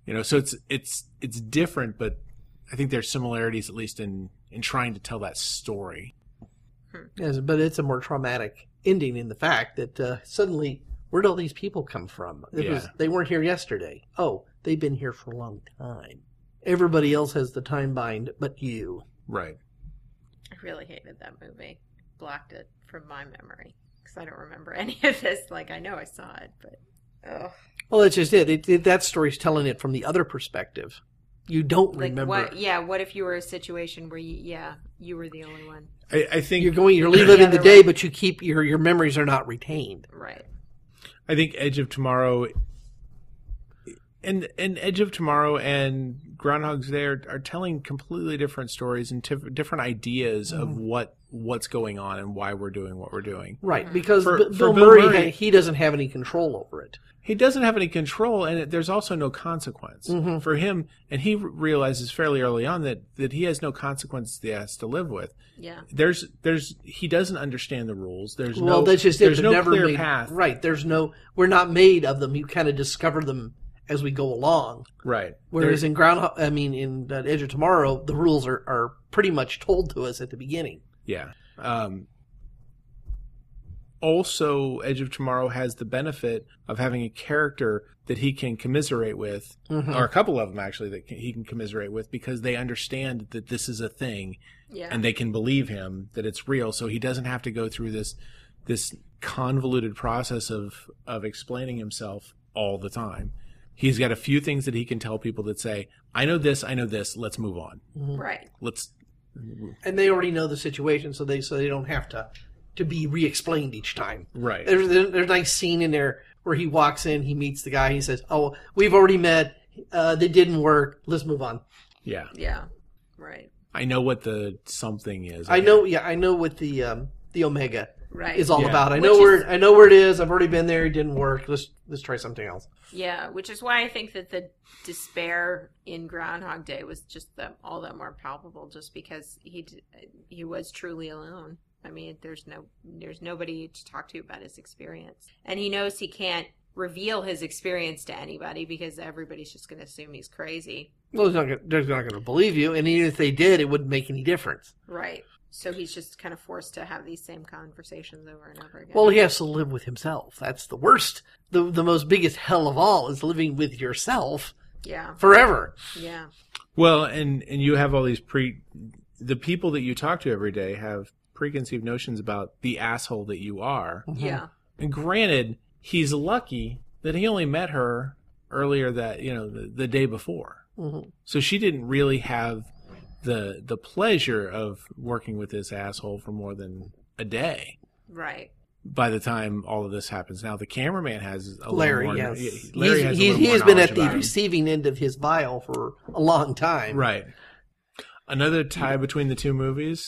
So it's different, but I think there's similarities, at least in trying to tell that story. Yes, but it's a more traumatic ending in the fact that suddenly, where'd all these people come from? They weren't here yesterday. Oh, they've been here for a long time. Everybody else has the time bind, but you. Right. I really hated that movie. Blocked it from my memory because I don't remember any of this. Like, I know I saw it, but ugh. Well, that's just it. That story's telling it from the other perspective. You don't remember. What if you were a situation where you were the only one? I think you're living the day, but you keep your memories are not retained. Right. I think Edge of Tomorrow and Edge of Tomorrow and Groundhog's Day are telling completely different stories and different ideas of what's going on and why we're doing what we're doing. Right, because For Bill Bill Murray, Murray, he doesn't have any control over it. He doesn't have any control, and there's also no consequence for him. And he realizes fairly early on that he has no consequences that he has to live with. Yeah. He doesn't understand the rules. That's just there's it. no Never clear made, path. Right. We're not made of them. You kind of discover them as we go along. Right. Whereas in Edge of Tomorrow, the rules are pretty much told to us at the beginning. Yeah. Also, Edge of Tomorrow has the benefit of having a character that he can commiserate with, or a couple of them actually that he can commiserate with, because they understand that this is a thing, and they can believe him that it's real. So he doesn't have to go through this convoluted process of explaining himself all the time. He's got a few things that he can tell people that say, I know this, let's move on. Right. And they already know the situation, so they don't have to be re-explained each time. Right. There's a nice scene in there where he walks in, he meets the guy, he says, oh, we've already met, they didn't work, let's move on. Yeah. Yeah. Right. I know what the something is. I know what the Omega is all Yeah. about. I know where it is, I've already been there, it didn't work, let's try something else. Yeah, which is why I think that the despair in Groundhog Day was just all that more palpable, just because he was truly alone. I mean, there's nobody to talk to about his experience. And he knows he can't reveal his experience to anybody because everybody's just going to assume he's crazy. Well, they're not going to believe you, and even if they did, it wouldn't make any difference. Right. So he's just kind of forced to have these same conversations over and over again. Well, he has to live with himself. That's the worst. The most biggest hell of all is living with yourself. Yeah. Forever. Yeah. Well, and you have all these the people that you talk to every day have preconceived notions about the asshole that you are. Yeah. And granted, he's lucky that he only met her earlier the day before. Mm-hmm. So she didn't really have the pleasure of working with this asshole for more than a day. Right. By the time all of this happens. Now the cameraman has a Larry, little more, yes. Larry has a little he more has been knowledge at the about him. receiving end of his bile for a long time. Right. Another tie between the two movies,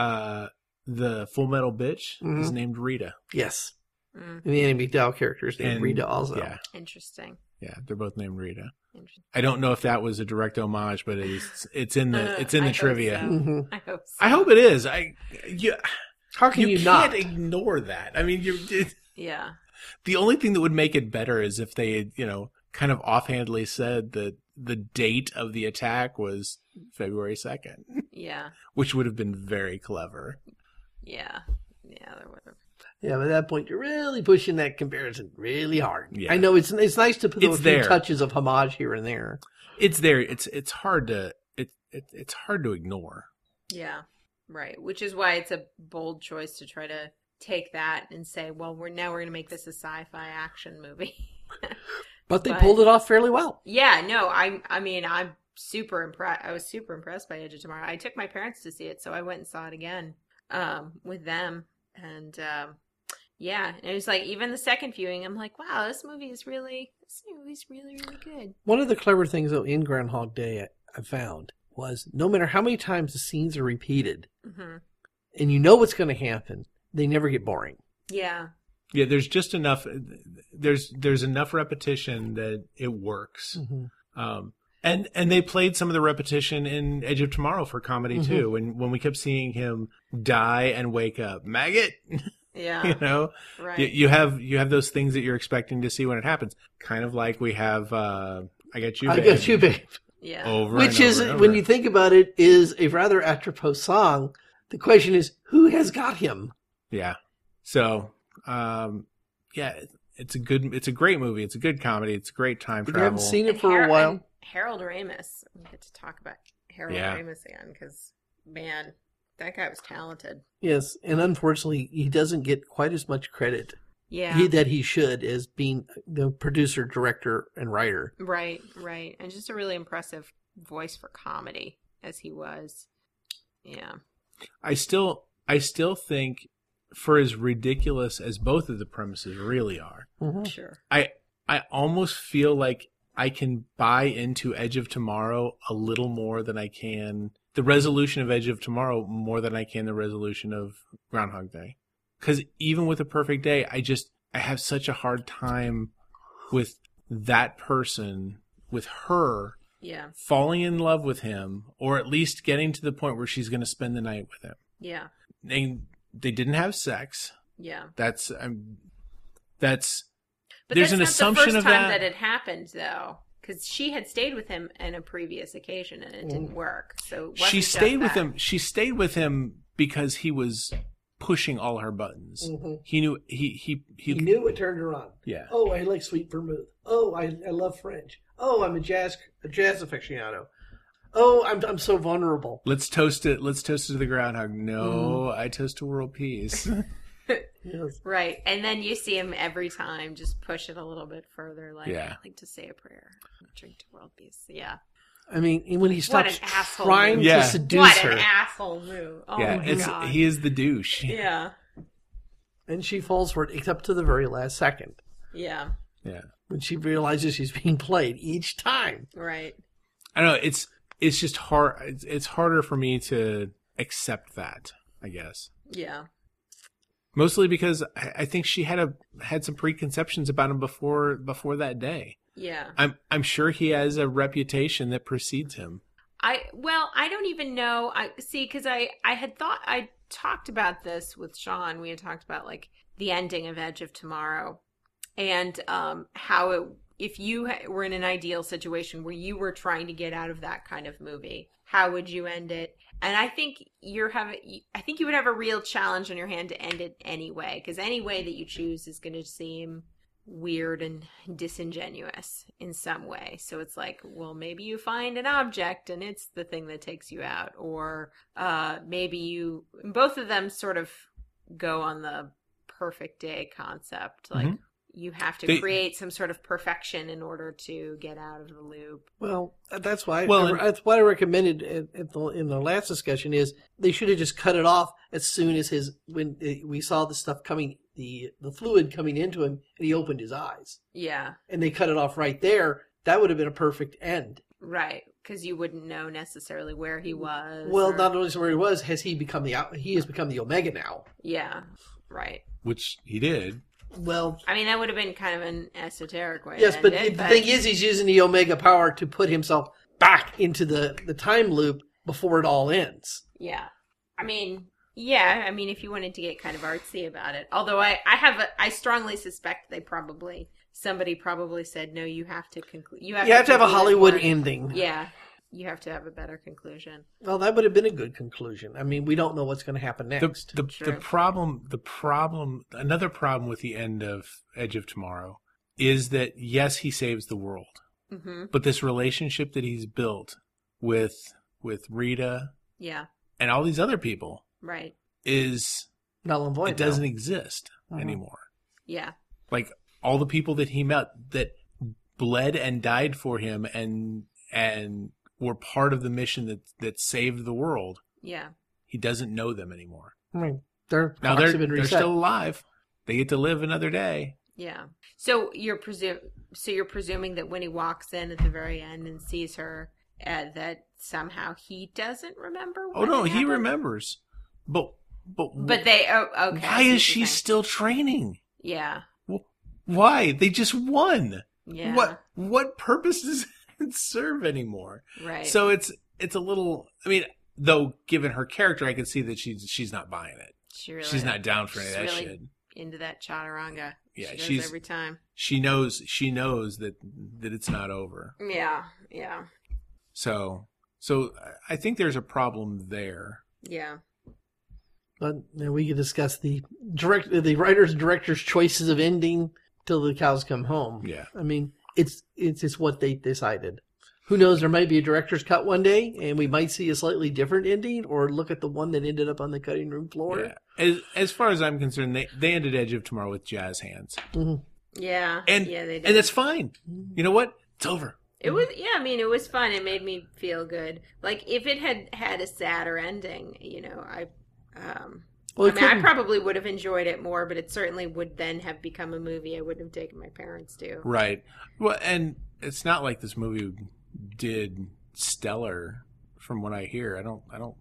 the Full Metal Bitch is named Rita. Yes. Mm. And the Annie McDowell character is named Rita also. Yeah. Interesting. Yeah, they're both named Rita. Interesting. I don't know if that was a direct homage, but it's in the trivia. So. Mm-hmm. I hope so. I hope it is. How can you can't not? ignore that. I mean, Yeah. the only thing that would make it better is if they had, kind of offhandedly said that the date of the attack was February 2nd, Yeah. which would have been very clever. Yeah. Yeah, there would have. Yeah, but at that point, you're really pushing that comparison really hard. Yeah. I know it's nice to put It's those few there. touches of homage here and there. It's there. It's hard to it's hard to ignore. Yeah. Right. Which is why it's a bold choice to try to take that and say, well, we're going to make this a sci-fi action movie. But they pulled it off fairly well. Yeah, no, I mean, I'm super impressed. I was super impressed by Edge of Tomorrow. I took my parents to see it, so I went and saw it again with them. And yeah, and it was like, even the second viewing, I'm like, wow, this movie's really, really good. One of the clever things, though, in Groundhog Day I found was no matter how many times the scenes are repeated, and you know what's going to happen, they never get boring. Yeah. Yeah, there's just enough. There's enough repetition that it works. Mm-hmm. And they played some of the repetition in Edge of Tomorrow for comedy too. When we kept seeing him die and wake up, maggot. Yeah. Right. You have those things that you're expecting to see when it happens. Kind of like we have I got you, I babe. got you, babe. Yeah. Over Which and is, over and when over. you think about it, is a rather apropos song. The question is, who has got him? Yeah. So, yeah, it's a great movie. It's a good comedy. It's a great time If you travel. haven't seen it And for a while, and Harold Ramis. We get to talk about Harold Yeah. Ramis again because, man, that guy was talented. yes, and unfortunately, he doesn't get quite as much credit Yeah. that he should as being the producer, director, and writer. Right, right. And just a really impressive voice for comedy as he was. Yeah. I still think, for as ridiculous as both of the premises really are, Mhm. Sure. I almost feel like I can buy into Edge of Tomorrow a little more than I can the resolution of Edge of Tomorrow more than I can the resolution of Groundhog Day. Because even with A Perfect Day, I have such a hard time with that person, with her, Yeah. falling in love with him, or at least getting to the point where she's going to spend the night with him. Yeah. They didn't have sex. Yeah. That's But there's that's an not assumption the first of time that. that it happened, though, because she had stayed with him on a previous occasion and it didn't work. So it wasn't She just stayed with that. him. She stayed with him because he was pushing all her buttons. Mhm. He knew he knew what turned her on. Yeah. Oh, I like sweet vermouth. Oh, I love French. Oh, I'm a jazz aficionado. Oh, I'm so vulnerable. Let's toast it. Let's toast it to the groundhog. No, I toast to world peace. Yes. Right. And then you see him every time just push it a little bit further. Like, Yeah. I'd like to say a prayer. Drink to world peace. Yeah. I mean, when he stops an asshole trying move. Yeah. to seduce What her, an asshole move. Oh yeah, my God. he is the douche. Yeah. and she falls for it except to the very last second Yeah. Yeah. when she realizes she's being played each time. Right. I don't know. It's just hard. It's harder for me to accept that, I guess. Yeah. Mostly because I think she had some preconceptions about him before that day. Yeah. I'm sure he has a reputation that precedes him. I don't even know. Because I had thought I talked about this with Sean. We had talked about like the ending of Edge of Tomorrow, and how if you were in an ideal situation where you were trying to get out of that kind of movie, how would you end it? And I think you would have a real challenge on your hand to end it anyway, because any way that you choose is going to seem weird and disingenuous in some way. So it's like, well, maybe you find an object and it's the thing that takes you out, or maybe both of them sort of go on the perfect day concept. Like you have to create some sort of perfection in order to get out of the loop. Well, that's why. Well, that's what I recommended in the last discussion is they should have just cut it off as soon as when we saw the stuff coming, the fluid coming into him, and he opened his eyes. Yeah, And they cut it off right there. That would have been a perfect end. right. Because you wouldn't know necessarily where he was. Well, not only where he was, he has become the Omega now. Yeah, right. Which he did. Well, I mean, that would have been kind of an esoteric way. yes, to but end it, the thing is, he's using the Omega power to put himself back into the time loop before it all ends. yeah. I mean, if you wanted to get kind of artsy about it, although I strongly suspect somebody probably said, no, you have to conclude. You have to have a conclude Hollywood more. ending. Yeah, you have to have a better conclusion. Well, that would have been a good conclusion. I mean, we don't know what's going to happen next. The True. problem, another problem with the end of Edge of Tomorrow is that, yes, he saves the world, Mm-hmm. but this relationship that he's built with Rita Yeah, and all these other people right. is Null and void. it doesn't exist Uh-huh. anymore. Yeah, Like all the people that he met that bled and died for him and were part of the mission that saved the world, yeah. he doesn't know them anymore. I mean, their Now clocks have been they're reset. still alive. They get to live another day. Yeah. So you're presuming that when he walks in at the very end and sees her, that somehow he doesn't remember. Oh no, it he happened? remembers. But they. Oh, okay. I why see what is you're she saying. still training? Yeah. Why? They just won. Yeah. What purpose does it serve anymore? Right. So it's a little. I mean, though, given her character, I can see that she's not buying it. she really, She's not down for any of she's that really shit. into that chaturanga. Yeah, She does every time. She knows that it's not over. Yeah. So I think there's a problem there. Yeah. But we could discuss the writers and directors' choices of ending till the cows come home. Yeah. I mean, it's what they decided. Who knows? There might be a director's cut one day, and we might see a slightly different ending, or look at the one that ended up on the cutting room floor. Yeah. As far as I'm concerned, they ended Edge of Tomorrow with jazz hands. Mm-hmm. Yeah. They did. And that's fine. You know what? It's over. It was, I mean, it was fun. It made me feel good. Like, if it had a sadder ending, I probably would have enjoyed it more, but it certainly would then have become a movie I wouldn't have taken my parents to. Right. Well, and it's not like this movie did stellar, from what I hear. I don't know.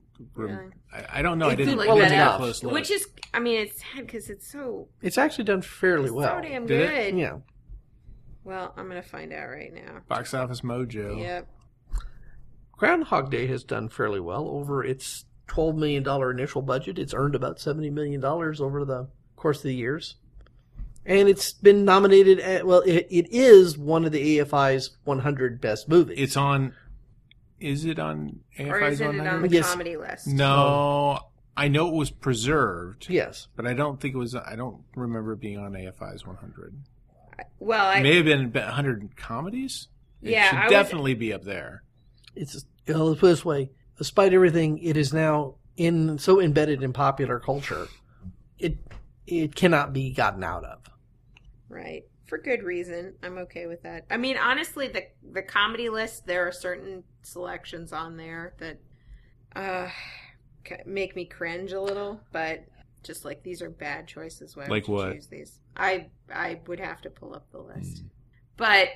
I didn't like take a close look. Which is, I mean, it's sad because it's so. It's actually done fairly well. So damn Did good. it? Yeah. Well, I'm gonna find out right now. Box Office Mojo. Yep. Groundhog Day has done fairly well. Over its $12 million initial budget, it's earned about $70 million over the course of the years. And it's been nominated it is one of the AFI's 100 best movies. It's on. Is it on AFI's Or is it 100? on the Yes. comedy list? No, I know it was preserved. Yes. But I don't think it was. I don't remember it being on AFI's 100. Well, It may have been 100 comedies. It should definitely be up there. Let's put it this way. Despite everything, it is now so embedded in popular culture. It cannot be gotten out of. Right. For good reason. I'm okay with that. I mean, honestly, the comedy list, there are certain selections on there that make me cringe a little, but just like these are bad choices. Why like would you what? choose these? I would have to pull up the list. But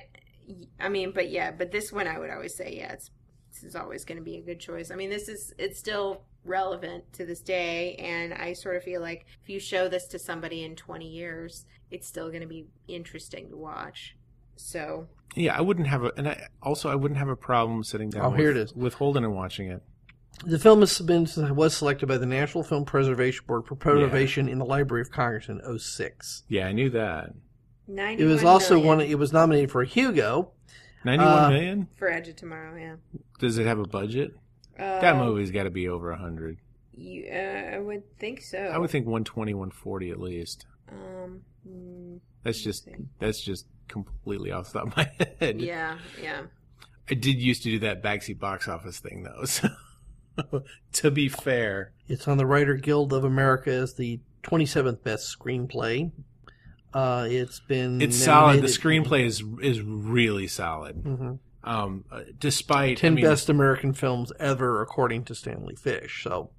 this one I would always say, this is always going to be a good choice. I mean, it's still relevant to this day, and I sort of feel like if you show this to somebody in 20 years, it's still going to be interesting to watch. So yeah, I wouldn't have a problem sitting down. Here it is. With Holden and watching it. The film was selected by the National Film Preservation Board for preservation in the Library of Congress in 2006. Yeah, I knew that. It was also it was nominated for a Hugo. 91 million? For Edge of Tomorrow, yeah. Does it have a budget? That movie's got to be over 100. I would think so. I would think 120, 140 at least. That's just completely off the top of my head. Yeah. I did used to do that backseat box office thing though. So to be fair, it's on the Writer Guild of America as the 27th best screenplay. It's solid. The screenplay is really solid. Mm-hmm. Despite 10 best American films ever, according to Stanley Fish. So,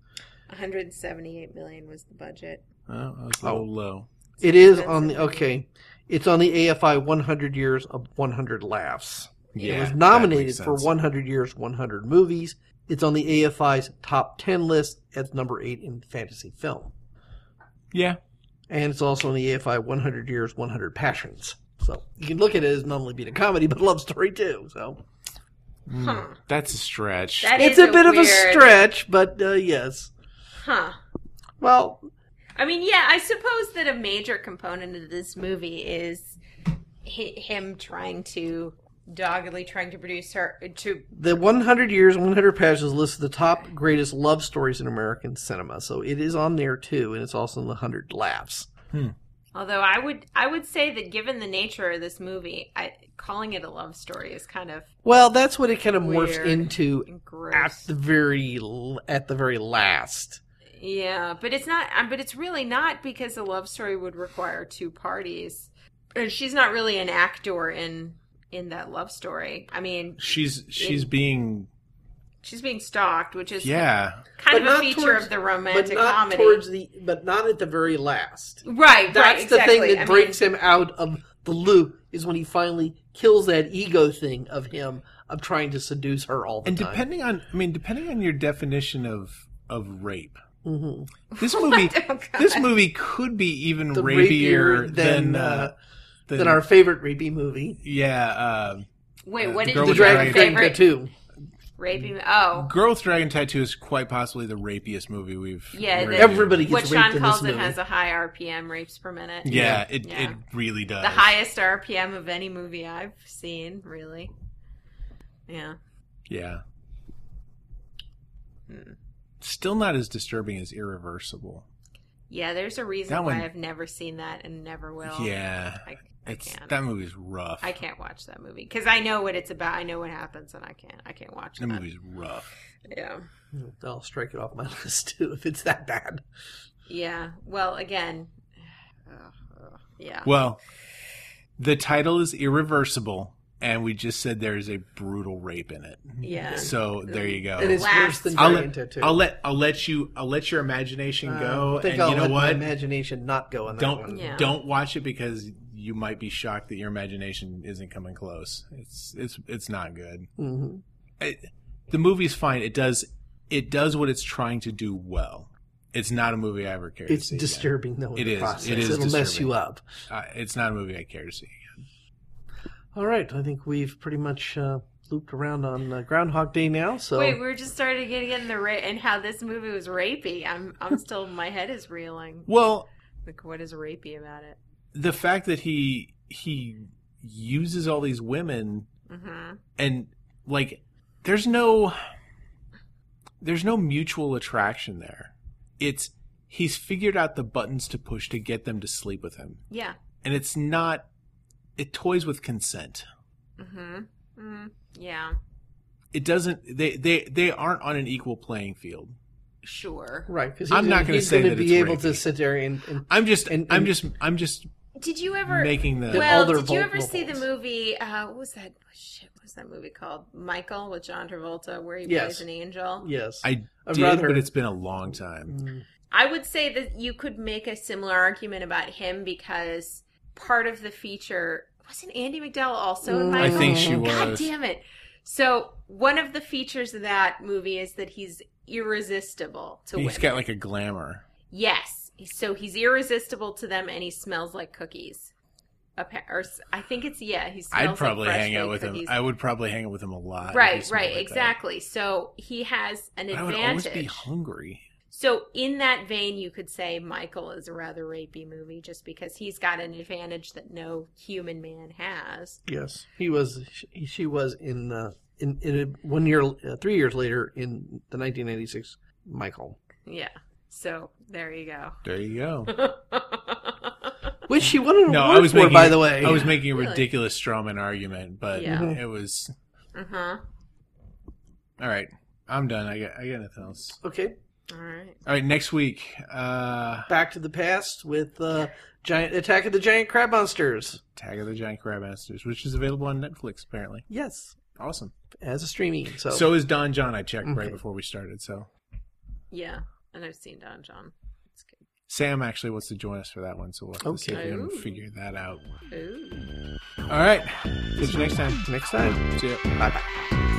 178 million was the budget. Oh, that was a little low. It is on the It's on the AFI 100 Years of 100 Laughs. Yeah, it was nominated for 100 Years, 100 Movies. It's on the AFI's top 10 list at number 8 in fantasy film. Yeah. And it's also on the AFI 100 Years, 100 Passions. So you can look at it as not only being a comedy, but a love story too. So That's a stretch. It's a bit of a stretch, but yes. Huh. Well, I mean, yeah, I suppose that a major component of this movie is him doggedly trying to produce her to. The 100 Years, 100 Passions lists the top greatest love stories in American cinema. So it is on there too, and it's also in the 100 Laughs. Although I would say that given the nature of this movie, calling it a love story is kind of that's what it kind of morphs into at the very last. Yeah, but it's not. But it's really not, because a love story would require two parties. And she's not really an actor in that love story. I mean, she's being stalked, which is kind of a feature of the romantic comedy. But not at the very last. Right, That's exactly. the thing that breaks him out of the loop, is when he finally kills that ego thing of him of trying to seduce her all the time. And depending on your definition of rape. Mm-hmm. This movie could be even rapier than our favorite rapey movie. Yeah. Wait, what did Girl you with Dragon Dragon favorite? Tattoo. Rapey. Oh. Girl with Dragon Tattoo is quite possibly the rapiest movie we've Yeah, everybody what gets raped Sean in calls this it movie. has a high RPM, rapes per minute. Yeah, Yeah. it really does. The highest RPM of any movie I've seen, really. Yeah. Yeah. Hmm. Still not as disturbing as Irreversible. Yeah, there's a reason That why one- I've never seen that and never will. Yeah. I can't. That movie's rough. I can't watch that movie because I know what it's about. I know what happens, and I can't watch That that. movie's rough. Yeah. I'll strike it off my list too if it's that bad. Yeah. Well, again. Yeah. Well, the title is Irreversible, and we just said there is a brutal rape in it. Yeah. So there you go. It is worse than I'll Dragon let, Tattoo. I'll let your imagination go, I think and I'll you know let my what? imagination not go on that one. Yeah. Don't watch it because you might be shocked that your imagination isn't coming close. It's not good. Mm-hmm. The movie's fine. It does what it's trying to do well. It's not a movie I ever care to It's see. disturbing though. It in the is. process. It is It'll mess disturbing. you up. It's not a movie I care to see. All right, I think we've pretty much looped around on Groundhog Day now. So Wait, we're just starting to get in the and how this movie was rapey. I'm still, my head is reeling. Well, Like, what is rapey about it? the fact that he uses all these women Mm-hmm. and like there's no mutual attraction there. He's figured out the buttons to push to get them to sleep with him. Yeah. And it toys with consent. Mm-hmm. Mm-hmm. Yeah. It doesn't they aren't on an equal playing field. Sure. right, because I'm not gonna he's say going to that be it's able to rapey. sit there and I'm just Did you ever making the all Well, their did you ever see the vulnerable movie? What was that? What was that movie called? Michael with John Travolta, where he Yes. plays an angel. yes, I I'd did, rather- but it's been a long time. Mm, I would say that you could make a similar argument about him because part of the feature wasn't Andy McDowell also in Mm. Michael? I think she God was. damn it! So one of the features of that movie is that he's irresistible to He's women. got like a glamour. Yes. So he's irresistible to them and he smells like cookies. Or I think it's, he smells I'd probably like hang out fresh with baked him. cookies. I would probably hang out with him a lot. if he Right, smelled right, like that. exactly. So he has an But I would always advantage. be hungry. So in that vein, you could say Michael is a rather rapey movie just because he's got an advantage that no human man has. yes, he was. She was in 1 year, 3 years later in the 1996 Michael, Yeah. So there you go. There you go. which she won an No, award I was for, making. by the way. I was making a Really? ridiculous strawman argument, but Yeah. it was Uh-huh. all right. I'm done. I got nothing else. Okay, All right. All right, next week. Back to the Past with Giant Attack of the Giant Crab Monsters. Tag of the Giant Crab Masters, which is available on Netflix apparently. Yes, Awesome. as a streaming. So is Don John. I checked right Okay. before we started. So Yeah. And I've seen Don John. It's good. Sam actually wants to join us for that one, so we'll have to see if we Okay. can figure that out. Ooh. All right. See you next time. next time. See ya. Bye bye.